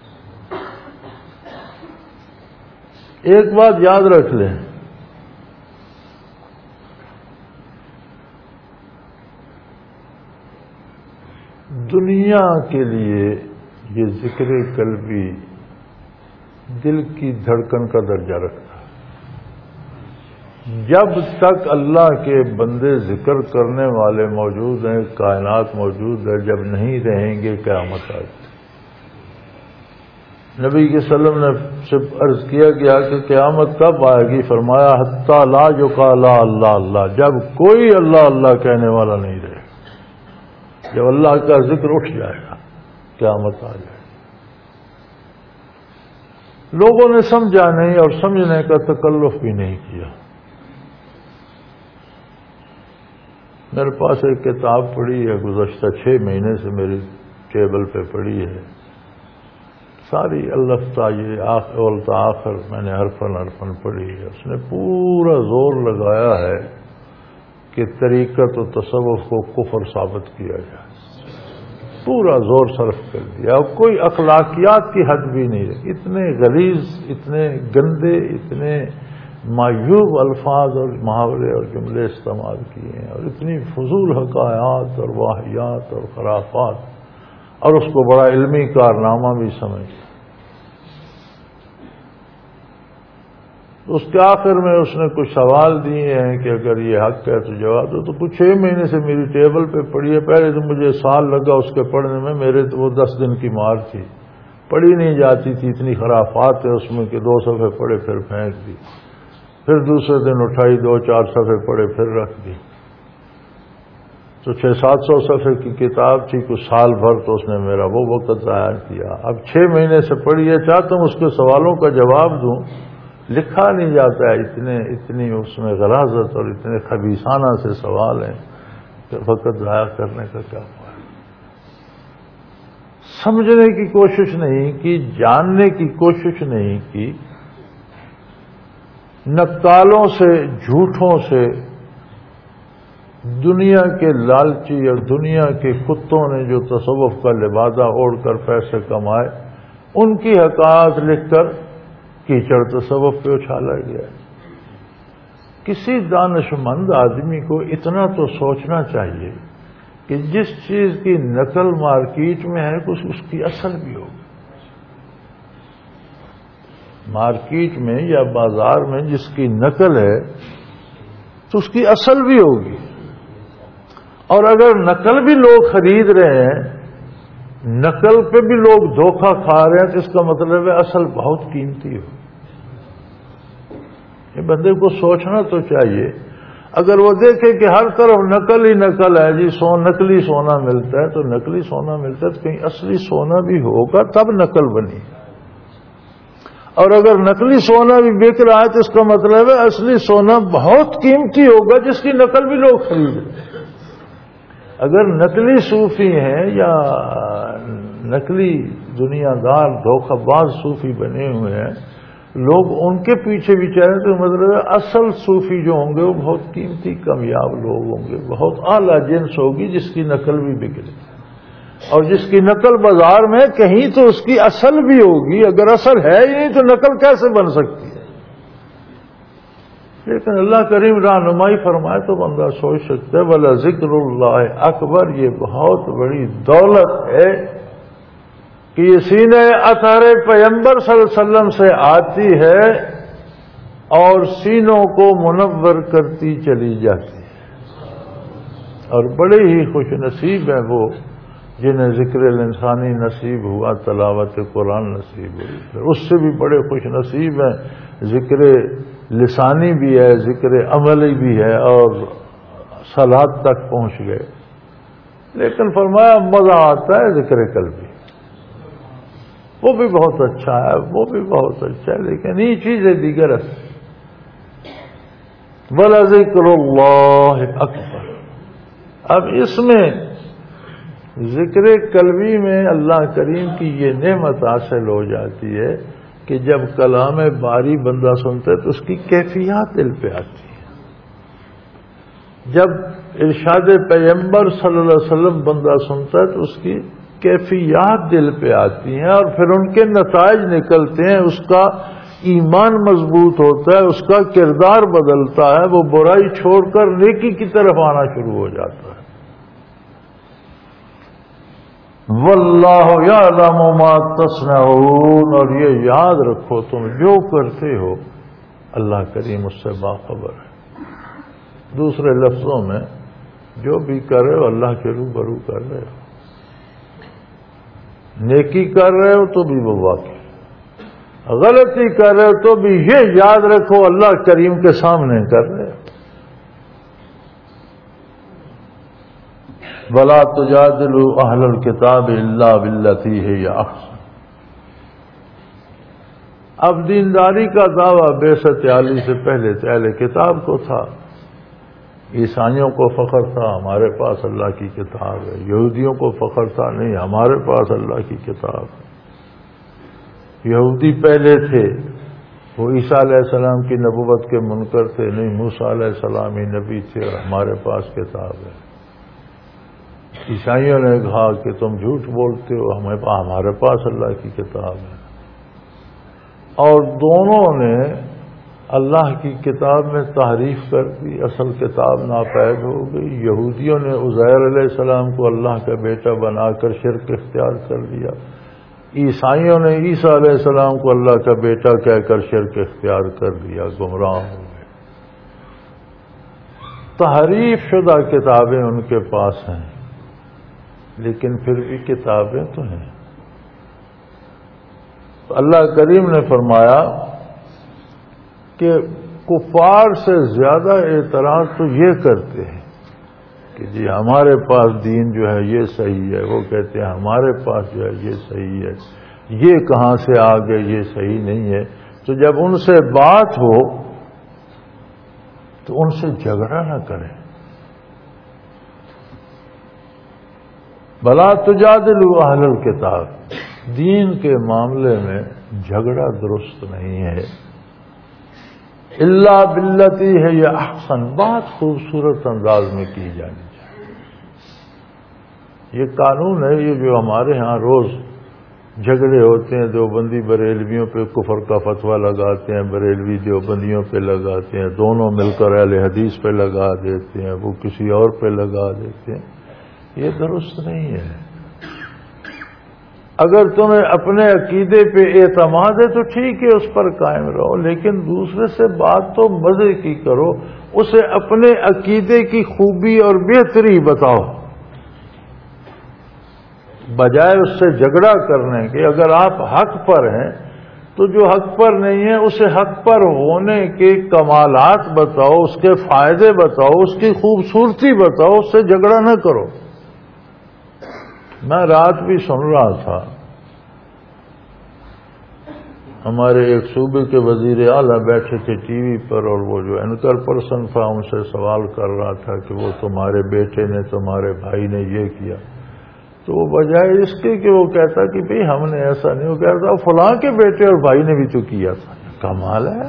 ایک بات یاد رکھ لیں، دنیا کے لیے یہ ذکر قلبی دل کی دھڑکن کا درجہ رکھتا ہے۔ جب تک اللہ کے بندے ذکر کرنے والے موجود ہیں، کائنات موجود ہے، جب نہیں رہیں گے قیامت آئے۔ نبی کے صلی اللہ علیہ وسلم نے سے عرض کیا گیا کہ قیامت کب آئے گی؟ فرمایا حتی لا یقال اللہ اللہ، جب کوئی اللہ اللہ کہنے والا نہیں رہے، جب اللہ کا ذکر اٹھ جائے گا قیامت آ جائے گی۔ لوگوں نے سمجھا نہیں اور سمجھنے کا تکلف بھی نہیں کیا۔ میرے پاس ایک کتاب پڑی ہے، گزشتہ چھ مہینے سے میری ٹیبل پہ پڑی ہے، ساری الف تا یہ اول تا آخر میں نے حرفن حرفن پڑھی ہے۔ اس نے پورا زور لگایا ہے کہ طریقت و تصوف کو کفر ثابت کیا جائے، پورا زور صرف کر دیا، اور کوئی اخلاقیات کی حد بھی نہیں رہی۔ اتنے غلیظ، اتنے گندے، اتنے معیوب الفاظ اور محاورے اور جملے استعمال کیے ہیں، اور اتنی فضول حکایات اور واہیات اور خرافات، اور اس کو بڑا علمی کارنامہ بھی سمجھتے۔ اس کے آخر میں اس نے کچھ سوال دیے ہیں کہ اگر یہ حق ہے تو جواب دو، تو کچھ چھ مہینے سے میری ٹیبل پہ پڑھی ہے۔ پہلے تو مجھے سال لگا اس کے پڑھنے میں، میرے تو وہ دس دن کی مار تھی، پڑھی نہیں جاتی تھی، اتنی خرافات ہے اس میں کہ دو صفحے پڑھے پھر پھینک دی، پھر دوسرے دن اٹھائی، دو چار صفحے پڑھے پھر رکھ دی۔ تو چھ سات سو صفحے کی کتاب تھی، کچھ سال بھر تو اس نے میرا وہ وقت ضائع کیا۔ اب چھ مہینے سے پڑھی ہے، چاہتا ہوں اس کے سوالوں کا جواب دوں، لکھا نہیں جاتا ہے، اتنے اتنی اس میں غلاظت اور اتنے خبیثانہ سے سوال ہیں کہ وقت ضائع کرنے کا کیا فائدہ۔ سمجھنے کی کوشش نہیں کی، جاننے کی کوشش نہیں کی، نقالوں سے، جھوٹوں سے، دنیا کے لالچی اور دنیا کے کتوں نے جو تصوف کا لبادہ اوڑھ کر پیسے کمائے، ان کی حقائق لکھ کر کیچڑ تصوف پہ اچھالا گیا۔ کسی دانش مند آدمی کو اتنا تو سوچنا چاہیے کہ جس چیز کی نقل مارکیٹ میں ہے کچھ اس کی اصل بھی ہو۔ مارکیٹ میں یا بازار میں جس کی نقل ہے تو اس کی اصل بھی ہوگی. اور اگر نقل بھی لوگ خرید رہے ہیں، نقل پہ بھی لوگ دھوکہ کھا رہے ہیں، تو اس کا مطلب ہے اصل بہت قیمتی ہو. یہ بندے کو سوچنا تو چاہیے. اگر وہ دیکھے کہ ہر طرف نقل ہی نقل ہے، جی سو نقلی سونا ملتا ہے، تو نقلی سونا ملتا ہے تو کہیں اصلی سونا بھی ہوگا تب نقل بنی. اور اگر نقلی سونا بھی بک رہا ہے تو اس کا مطلب ہے اصلی سونا بہت قیمتی ہوگا جس کی نقل بھی لوگ خرید رہے ہیں. اگر نقلی صوفی ہیں یا نقلی دنیا دار دھوکہ باز صوفی بنے ہوئے ہیں، لوگ ان کے پیچھے بھی چلیں تو مطلب ہے اصل صوفی جو ہوں گے وہ بہت قیمتی کامیاب لوگ ہوں گے، بہت اعلیٰ جنس ہوگی جس کی نقل بھی بگڑے. اور جس کی نقل بازار میں کہیں تو اس کی اصل بھی ہوگی. اگر اصل ہے ہی نہیں تو نقل کیسے بن سکتی ہے؟ لیکن اللہ کریم رہنمائی فرمائے تو بندہ سوچ سکتا ہے ولا ذکر اللہ اکبر، یہ بہت بڑی دولت ہے کہ یہ سینہ اطہر پیغمبر صلی اللہ علیہ وسلم سے آتی ہے اور سینوں کو منور کرتی چلی جاتی ہے. اور بڑے ہی خوش نصیب ہیں وہ جنہیں ذکر الانسانی نصیب ہوا، تلاوت قرآن نصیب ہوئی. اس سے بھی بڑے خوش نصیب ہیں ذکر لسانی بھی ہے، ذکر عملی بھی ہے اور صلات تک پہنچ گئے. لیکن فرمایا مزہ آتا ہے ذکر قلبی، وہ بھی بہت اچھا ہے، وہ بھی بہت اچھا ہے، لیکن یہ چیزیں دیگر ہے. وَلَذِكْرُ اللَّهِ اکبر. اب اس میں ذکر قلبی میں اللہ کریم کی یہ نعمت حاصل ہو جاتی ہے کہ جب کلام باری بندہ سنتا ہے تو اس کی کیفیات دل پہ آتی ہے. جب ارشاد پیغمبر صلی اللہ علیہ وسلم بندہ سنتا ہے تو اس کی کیفیات دل پہ آتی ہیں اور پھر ان کے نتائج نکلتے ہیں. اس کا ایمان مضبوط ہوتا ہے، اس کا کردار بدلتا ہے، وہ برائی چھوڑ کر نیکی کی طرف آنا شروع ہو جاتا ہے. واللہ یعلم ما تصنعون. اور یہ یاد رکھو تم جو کرتے ہو اللہ کریم اس سے باخبر ہے. دوسرے لفظوں میں جو بھی کر رہے ہو اللہ کے روبرو کر رہے ہو. نیکی کر رہے ہو تو بھی وہ واقع، غلطی کر رہے ہو تو بھی یہ یاد رکھو اللہ کریم کے سامنے کر رہے ہو. وَلَا تُجَادِلُوا أَهْلَ الْكِتَابِ إِلَّا بِالَّتِي هِيَ أَحْسَنُ. اب دینداری کا دعویٰ بعثت عالی سے پہلے تو اہل کتاب کو تھا. عیسائیوں کو فخر تھا ہمارے پاس اللہ کی کتاب ہے، یہودیوں کو فخر تھا نہیں ہمارے پاس اللہ کی کتاب ہے. یہودی پہلے تھے، وہ عیسیٰ علیہ السلام کی نبوت کے منکر تھے، نہیں موسیٰ علیہ السلام ہی نبی تھے اور ہمارے پاس کتاب ہے. عیسائیوں نے کہا کہ تم جھوٹ بولتے ہو، ہمیں ہمارے پاس اللہ کی کتاب ہے. اور دونوں نے اللہ کی کتاب میں تحریف کر دی، اصل کتاب ناپید ہو گئی. یہودیوں نے عزیر علیہ السلام کو اللہ کا بیٹا بنا کر شرک اختیار کر لیا، عیسائیوں نے عیسیٰ علیہ السلام کو اللہ کا بیٹا کہہ کر شرک اختیار کر لیا، گمراہ ہو گئے. تحریف شدہ کتابیں ان کے پاس ہیں، لیکن پھر بھی کتابیں تو ہیں. تو اللہ کریم نے فرمایا کہ کفار سے زیادہ اعتراض تو یہ کرتے ہیں کہ جی ہمارے پاس دین جو ہے یہ صحیح ہے، وہ کہتے ہیں ہمارے پاس جو ہے یہ صحیح ہے، یہ کہاں سے آ گئے یہ صحیح نہیں ہے. تو جب ان سے بات ہو تو ان سے جھگڑا نہ کریں. بلا تجادلوا اہل الکتاب، دین کے معاملے میں جھگڑا درست نہیں ہے. الا باللتی ہے یہ احسن، بات خوبصورت انداز میں کی جانی چاہیے. یہ قانون ہے، یہ جو ہمارے ہاں روز جھگڑے ہوتے ہیں، دیوبندی بریلویوں پہ کفر کا فتویٰ لگاتے ہیں، بریلوی دیوبندیوں پہ لگاتے ہیں، دونوں مل کر اہل حدیث پہ لگا دیتے ہیں، وہ کسی اور پہ لگا دیتے ہیں. یہ درست نہیں ہے. اگر تمہیں اپنے عقیدے پہ اعتماد ہے تو ٹھیک ہے، اس پر قائم رہو، لیکن دوسرے سے بات تو مزے کی کرو. اسے اپنے عقیدے کی خوبی اور بہتری بتاؤ، بجائے اس سے جھگڑا کرنے کے۔ اگر آپ حق پر ہیں تو جو حق پر نہیں ہے اسے حق پر ہونے کے کمالات بتاؤ، اس کے فائدے بتاؤ، اس کی خوبصورتی بتاؤ، اس سے جھگڑا نہ کرو۔ میں رات بھی سن رہا تھا، ہمارے ایک صوبے کے وزیر اعلیٰ بیٹھے تھے ٹی وی پر، اور وہ جو اینکر پرسن تھا ان سے سوال کر رہا تھا کہ وہ تمہارے بیٹے نے، تمہارے بھائی نے یہ کیا، تو وہ بجائے اس کے کہ وہ کہتا کہ بھئی ہم نے ایسا نہیں، وہ کہتا فلاں کے بیٹے اور بھائی نے بھی تو کیا تھا۔ کمال ہے،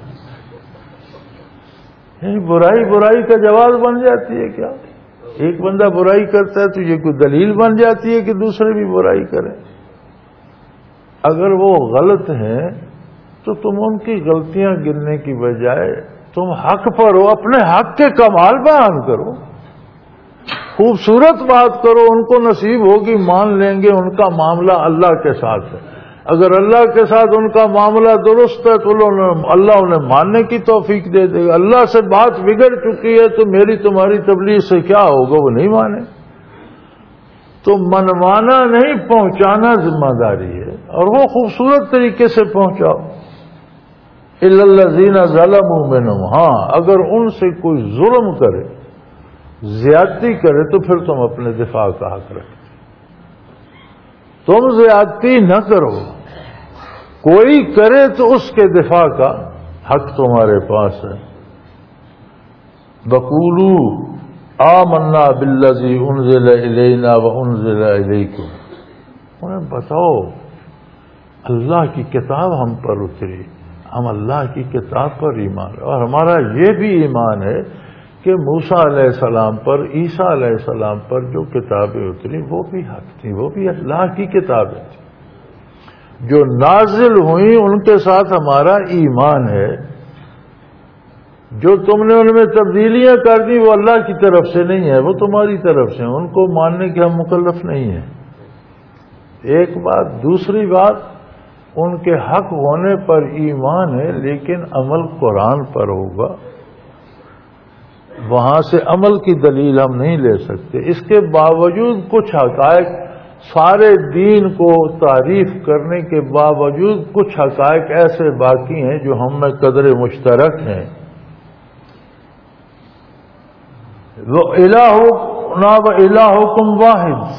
یعنی برائی برائی کا جواز بن جاتی ہے کیا؟ ایک بندہ برائی کرتا ہے تو یہ کوئی دلیل بن جاتی ہے کہ دوسرے بھی برائی کریں؟ اگر وہ غلط ہیں تو تم ان کی غلطیاں گننے کی بجائے تم حق پر ہو، اپنے حق کے کمال بیان کرو، خوبصورت بات کرو، ان کو نصیب ہوگی مان لیں گے، ان کا معاملہ اللہ کے ساتھ ہے۔ اگر اللہ کے ساتھ ان کا معاملہ درست ہے تو اللہ انہیں ماننے کی توفیق دے دے گا۔ اللہ سے بات بگڑ چکی ہے تو میری تمہاری تبلیغ سے کیا ہوگا، وہ نہیں مانے تو منوانا نہیں، پہنچانا ذمہ داری ہے، اور وہ خوبصورت طریقے سے پہنچاؤ۔ الا الذین ظلموا منہم، ہاں اگر ان سے کوئی ظلم کرے، زیادتی کرے تو پھر تم اپنے دفاع کا حق رکھو، تم زیادتی نہ کرو، کوئی کرے تو اس کے دفاع کا حق تمہارے پاس ہے۔ وَقُولُوا آمنا بالذی انزل الینا وانزل الیکم، انہیں بتاؤ اللہ کی کتاب ہم پر اتری، ہم اللہ کی کتاب پر ایمان، اور ہمارا یہ بھی ایمان ہے کہ موسیٰ علیہ السلام پر، عیسیٰ علیہ السلام پر جو کتابیں اتری وہ بھی حق تھیں، وہ بھی اللہ کی کتابیں تھیں، جو نازل ہوئیں ان کے ساتھ ہمارا ایمان ہے، جو تم نے ان میں تبدیلیاں کر دی وہ اللہ کی طرف سے نہیں ہے، وہ تمہاری طرف سے، ان کو ماننے کے ہم مکلف نہیں ہیں۔ ایک بات، دوسری بات، ان کے حق ہونے پر ایمان ہے لیکن عمل قرآن پر ہوگا، وہاں سے عمل کی دلیل ہم نہیں لے سکتے۔ اس کے باوجود کچھ حقائق، سارے دین کو تعریف کرنے کے باوجود کچھ حقائق ایسے باقی ہیں جو ہم میں قدر مشترک ہیں۔ وہ الہنا و الہکم واحد،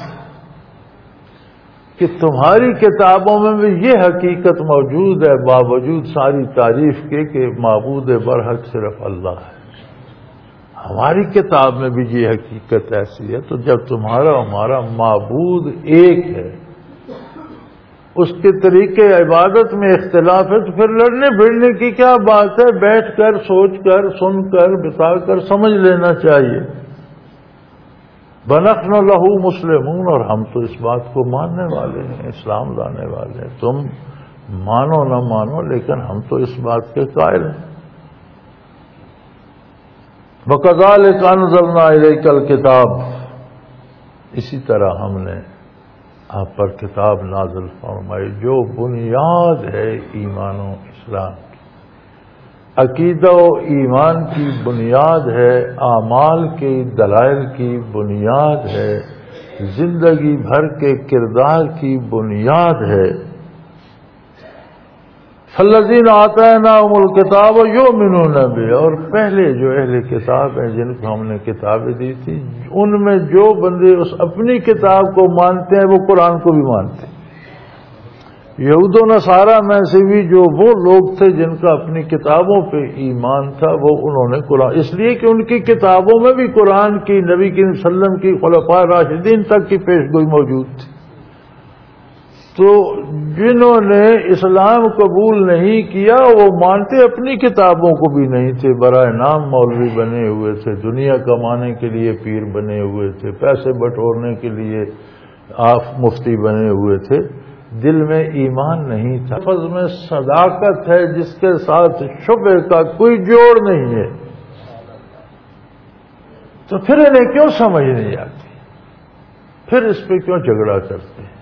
کہ تمہاری کتابوں میں بھی یہ حقیقت موجود ہے باوجود ساری تعریف کے کہ معبود برحق صرف اللہ ہے، ہماری کتاب میں بھی یہ حقیقت ایسی ہے۔ تو جب تمہارا ہمارا معبود ایک ہے، اس کے طریقے عبادت میں اختلاف ہے، تو پھر لڑنے بھیڑنے کی کیا بات ہے؟ بیٹھ کر سوچ کر سن کر بتا کر سمجھ لینا چاہیے۔ بنحن لہ مسلمون، اور ہم تو اس بات کو ماننے والے ہیں، اسلام لانے والے ہیں، تم مانو نہ مانو لیکن ہم تو اس بات کے قائل ہیں۔ وَكَذَلِكَ أَنزَلْنَا إِلَيْكَ الْكِتَابَ، اسی طرح ہم نے آپ پر کتاب نازل فرمائی جو بنیاد ہے ایمان و اسلام کی، عقیدہ و ایمان کی بنیاد ہے، اعمال کے دلائل کی بنیاد ہے، زندگی بھر کے کردار کی بنیاد ہے۔ فَالَّذِينَ آتَيْنَاهُمُ الْكِتَابَ يُؤْمِنُونَ بِهِ، اور پہلے جو اہل کتاب ہیں جن کو ہم نے کتابیں دی تھی، ان میں جو بندے اس اپنی کتاب کو مانتے ہیں وہ قرآن کو بھی مانتے ہیں۔ یہود و نصارہ میں سے بھی جو وہ لوگ تھے جن کا اپنی کتابوں پہ ایمان تھا، وہ انہوں نے قرآن، اس لیے کہ ان کی کتابوں میں بھی قرآن کی، نبی کریم صلی اللہ علیہ وسلم کی، خلفاء راشدین تک کی پیش گوئی موجود تھی۔ تو جنہوں نے اسلام قبول نہیں کیا وہ مانتے اپنی کتابوں کو بھی نہیں تھے، برائے نام مولوی بنے ہوئے تھے، دنیا کمانے کے لیے پیر بنے ہوئے تھے، پیسے بٹورنے کے لیے آپ مفتی بنے ہوئے تھے، دل میں ایمان نہیں تھا۔ لفظ میں صداقت ہے جس کے ساتھ شبہ کا کوئی جوڑ نہیں ہے، تو پھر انہیں کیوں سمجھ نہیں آتی، پھر اس پہ کیوں جھگڑا کرتے ہیں؟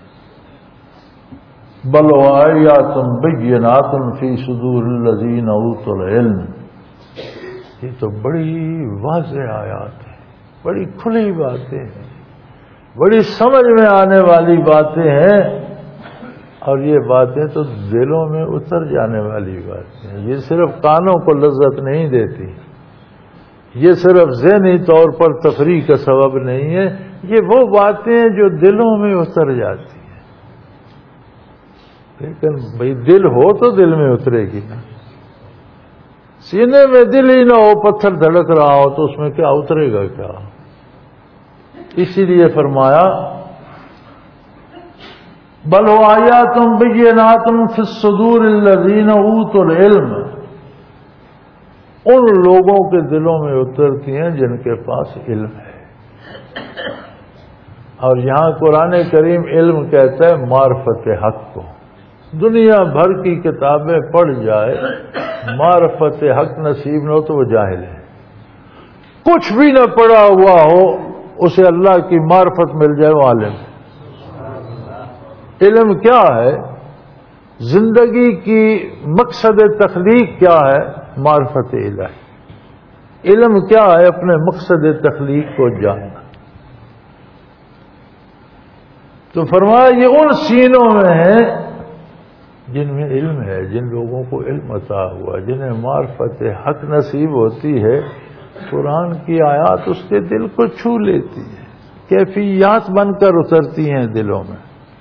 بل وآیات بینات فی صدور الذین اوتوا العلم، یہ تو بڑی واضح آیات ہیں، بڑی کھلی باتیں ہیں، بڑی سمجھ میں آنے والی باتیں ہیں، اور یہ باتیں تو دلوں میں اتر جانے والی باتیں ہیں۔ یہ صرف کانوں کو لذت نہیں دیتی، یہ صرف ذہنی طور پر تفریح کا سبب نہیں ہے، یہ وہ باتیں ہیں جو دلوں میں اتر جاتی ہیں۔ لیکن بھئی دل ہو تو دل میں اترے گی نا، سینے میں دل ہی نہ ہو، پتھر دھڑک رہا ہو تو اس میں کیا اترے گا کیا؟ اسی لیے فرمایا بل آیات بینات فی الصدور الذین اوتوا العلم، ان لوگوں کے دلوں میں اترتی ہیں جن کے پاس علم ہے۔ اور یہاں قرآن کریم علم کہتا ہے معرفت حق کو۔ دنیا بھر کی کتابیں پڑھ جائے، معرفت حق نصیب نہ ہو تو وہ جاہل ہے۔ کچھ بھی نہ پڑھا ہوا ہو، اسے اللہ کی معرفت مل جائے وہ عالم ہے۔ علم کیا ہے؟ زندگی کی مقصد تخلیق کیا ہے؟ معرفت الہی۔ علم کیا ہے؟ اپنے مقصد تخلیق کو جاننا۔ تو فرمایا یہ ان سینوں میں ہے جن میں علم ہے، جن لوگوں کو علم عطا ہوا، جنہیں معرفت حق نصیب ہوتی ہے، قرآن کی آیات اس کے دل کو چھو لیتی ہے، کیفیات بن کر اترتی ہیں دلوں میں،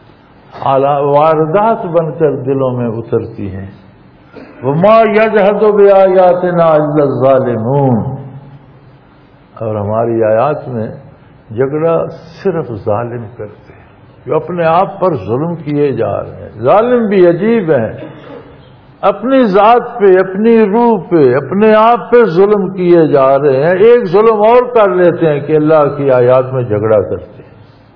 واردات بن کر دلوں میں اترتی ہیں۔ وَمَا يَجْحَدُ بِآيَاتِنَا إِلَّا الظَّالِمُونَ، اور ہماری آیات میں جھگڑا صرف ظالم کرتے ہیں، جو اپنے آپ پر ظلم کیے جا رہے ہیں۔ ظالم بھی عجیب ہیں، اپنی ذات پہ، اپنی روح پہ، اپنے آپ پہ ظلم کیے جا رہے ہیں، ایک ظلم اور کر لیتے ہیں کہ اللہ کی آیات میں جھگڑا کرتے ہیں۔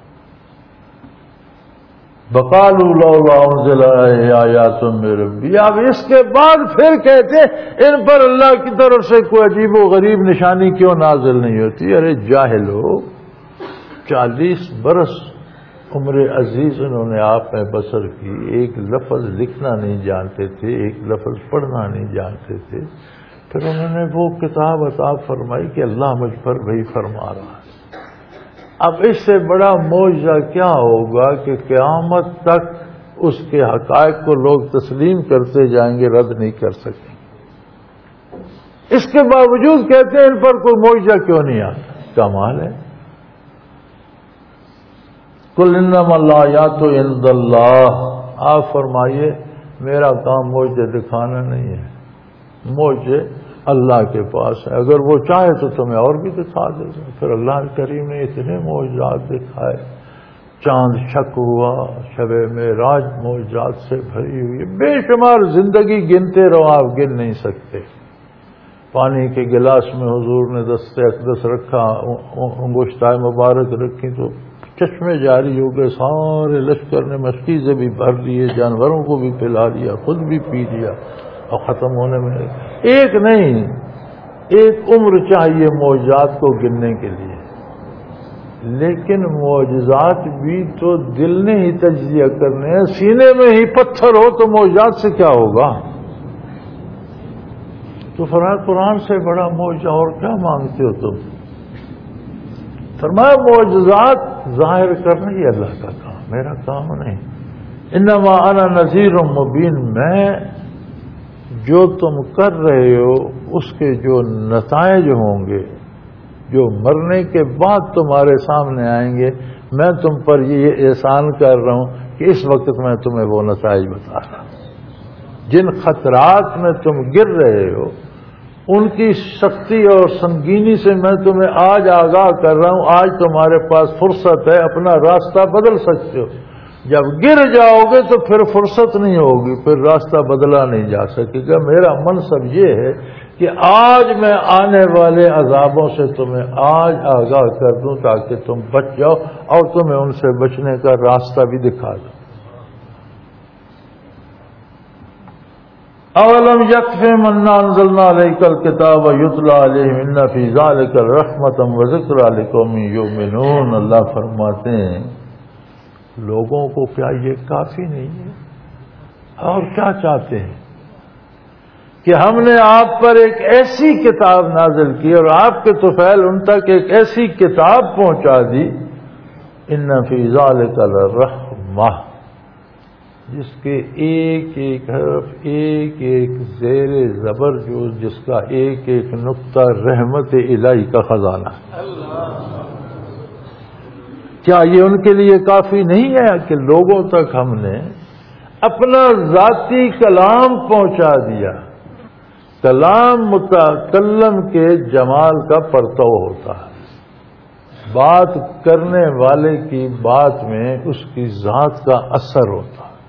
وَقَالُوا لَوْلَا أُنزِلَ عَلَيْهِ آيَاتٌ مِّن رَّبِّهِ، اب اس کے بعد پھر کہتے ان پر اللہ کی طرف سے کوئی عجیب و غریب نشانی کیوں نازل نہیں ہوتی؟ ارے جاہل ہو، چالیس برس عمر عزیز انہوں نے آپ میں بسر کی، ایک لفظ لکھنا نہیں جانتے تھے، ایک لفظ پڑھنا نہیں جانتے تھے، پھر انہوں نے وہ کتاب عطا فرمائی کہ اللہ مجھ پر وحی فرما رہا ہے۔ اب اس سے بڑا معجزہ کیا ہوگا کہ قیامت تک اس کے حقائق کو لوگ تسلیم کرتے جائیں گے، رد نہیں کر سکیں گے۔ اس کے باوجود کہتے ہیں ان پر کوئی معجزہ کیوں نہیں آتا؟ کمال ہے۔ قُلْ إِنَّمَا الْآيَاتُ عِندَ اللَّهِ، آپ فرمائیے میرا کام معجزے دکھانا نہیں ہے، معجزے اللہ کے پاس ہے، اگر وہ چاہے تو تمہیں اور بھی دکھا دے گا۔ پھر اللہ کریم نے اتنے معجزات دکھائے، چاند شک ہوا، شب معراج معجزات سے بھری ہوئی، بے شمار زندگی گنتے رہو آپ گن نہیں سکتے۔ پانی کے گلاس میں حضور نے دست اقدس رکھا، انگشتائے مبارک رکھی تو چشمے جاری ہو گئے، سارے لشکر نے مشکیزیں بھی بھر لیے، جانوروں کو بھی پلا لیا، خود بھی پی لیا، اور ختم ہونے میں ایک نہیں، ایک عمر چاہیے معجزات کو گننے کے لیے۔ لیکن معجزات بھی تو دل نے ہی تجزیہ کرنے ہیں، سینے میں ہی پتھر ہو تو معجزات سے کیا ہوگا؟ تو فرمایا قرآن سے بڑا معجزہ اور کیا مانگتے ہو تم؟ فرمایا معجزات ظاہر کرنا یہ اللہ کا کام، میرا کام نہیں۔ انما انا نذیر مبین، میں جو تم کر رہے ہو اس کے جو نتائج ہوں گے، جو مرنے کے بعد تمہارے سامنے آئیں گے، میں تم پر یہ احسان کر رہا ہوں کہ اس وقت میں تمہیں وہ نتائج بتا رہا ہوں۔ جن خطرات میں تم گر رہے ہو ان کی سختی اور سنگینی سے میں تمہیں آج آگاہ کر رہا ہوں، آج تمہارے پاس فرصت ہے، اپنا راستہ بدل سکتے ہو۔ جب گر جاؤ گے تو پھر فرصت نہیں ہوگی، پھر راستہ بدلا نہیں جا سکے گا۔ میرا منصب یہ ہے کہ آج میں آنے والے عذابوں سے تمہیں آج آگاہ کر دوں تاکہ تم بچ جاؤ، اور تمہیں ان سے بچنے کا راستہ بھی دکھا دوں۔ اولم یکفہم انا انزلنا علیک الکتاب یتلی علیہم ان فی ذلک رحمۃ وذکری لقوم یؤمنون، اللہ فرماتے ہیں لوگوں کو کیا یہ کافی نہیں ہے؟ اور کیا چاہتے ہیں کہ ہم نے آپ پر ایک ایسی کتاب نازل کی اور آپ کے طفیل ان تک ایک ایسی کتاب پہنچا دی، ان فی ذالک لرحمہ، جس کے ایک ایک حرف، ایک ایک زیر زبر، جو جس کا ایک ایک نقطہ رحمت الہی کا خزانہ ہے۔ کیا یہ ان کے لیے کافی نہیں ہے کہ لوگوں تک ہم نے اپنا ذاتی کلام پہنچا دیا؟ کلام متکلم کے جمال کا پرتو ہوتا ہے، بات کرنے والے کی بات میں اس کی ذات کا اثر ہوتا ہے۔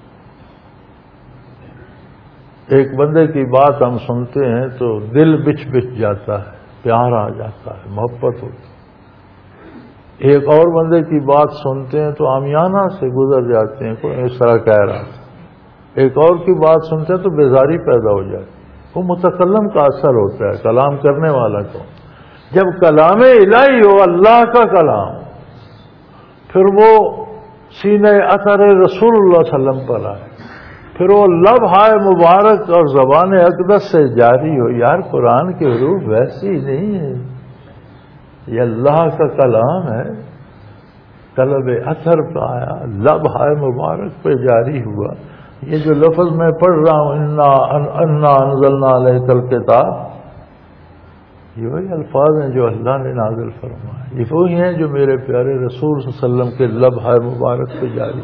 ایک بندے کی بات ہم سنتے ہیں تو دل بچ بچ جاتا ہے، پیار آ جاتا ہے، محبت ہوتی ہے۔ ایک اور بندے کی بات سنتے ہیں تو عامیانہ سے گزر جاتے ہیں، کوئی اس طرح کہہ رہا ہے۔ ایک اور کی بات سنتے ہیں تو بیزاری پیدا ہو جاتی ہے۔ وہ متکلم کا اثر ہوتا ہے، کلام کرنے والا کو۔ جب کلام الہی ہو، اللہ کا کلام، پھر وہ سینہ اثر رسول اللہ صلی اللہ علیہ وسلم پر آئے، پھر وہ لبھائے مبارک اور زبان اقدس سے جاری ہو۔ یار قرآن کے حروف ویسی نہیں ہے، یہ اللہ کا کلام ہے، طلب اثر پہ آیا، لبھائے مبارک پہ جاری ہوا۔ یہ جو لفظ میں پڑھ رہا ہوں، انا انزلنا الیک الکتاب، یہ وہی الفاظ ہیں جو اللہ نے نازل فرمائے، یہ وہی ہیں جو میرے پیارے رسول صلی اللہ علیہ وسلم کے لبھائے مبارک پہ جاری۔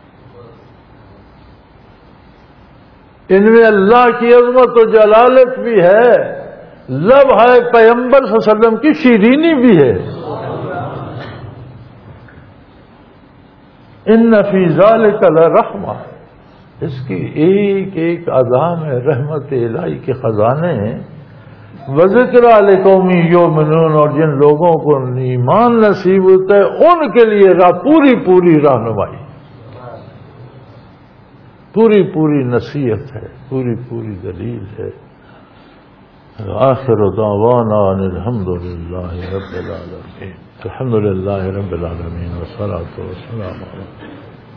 ان میں اللہ کی عظمت و جلالت بھی ہے، لبھائے پیغمبر صلی اللہ علیہ وسلم کی شیرینی بھی ہے۔ ان فی ذالک لرحمہ، اس کی ایک ایک ادا میں رحمت الہی کے خزانے ہیں۔ وذکر لقوم یؤمنون، اور جن لوگوں کو ایمان نصیب ہوتا ہے ان کے لیے راہ پوری پوری رہنمائی، پوری پوری نصیحت ہے، پوری پوری دلیل ہے۔ آخر دعوانا ان الحمد للہ رب العالمین، الحمد للہ رب العالمین والصلاۃ والسلام علیہ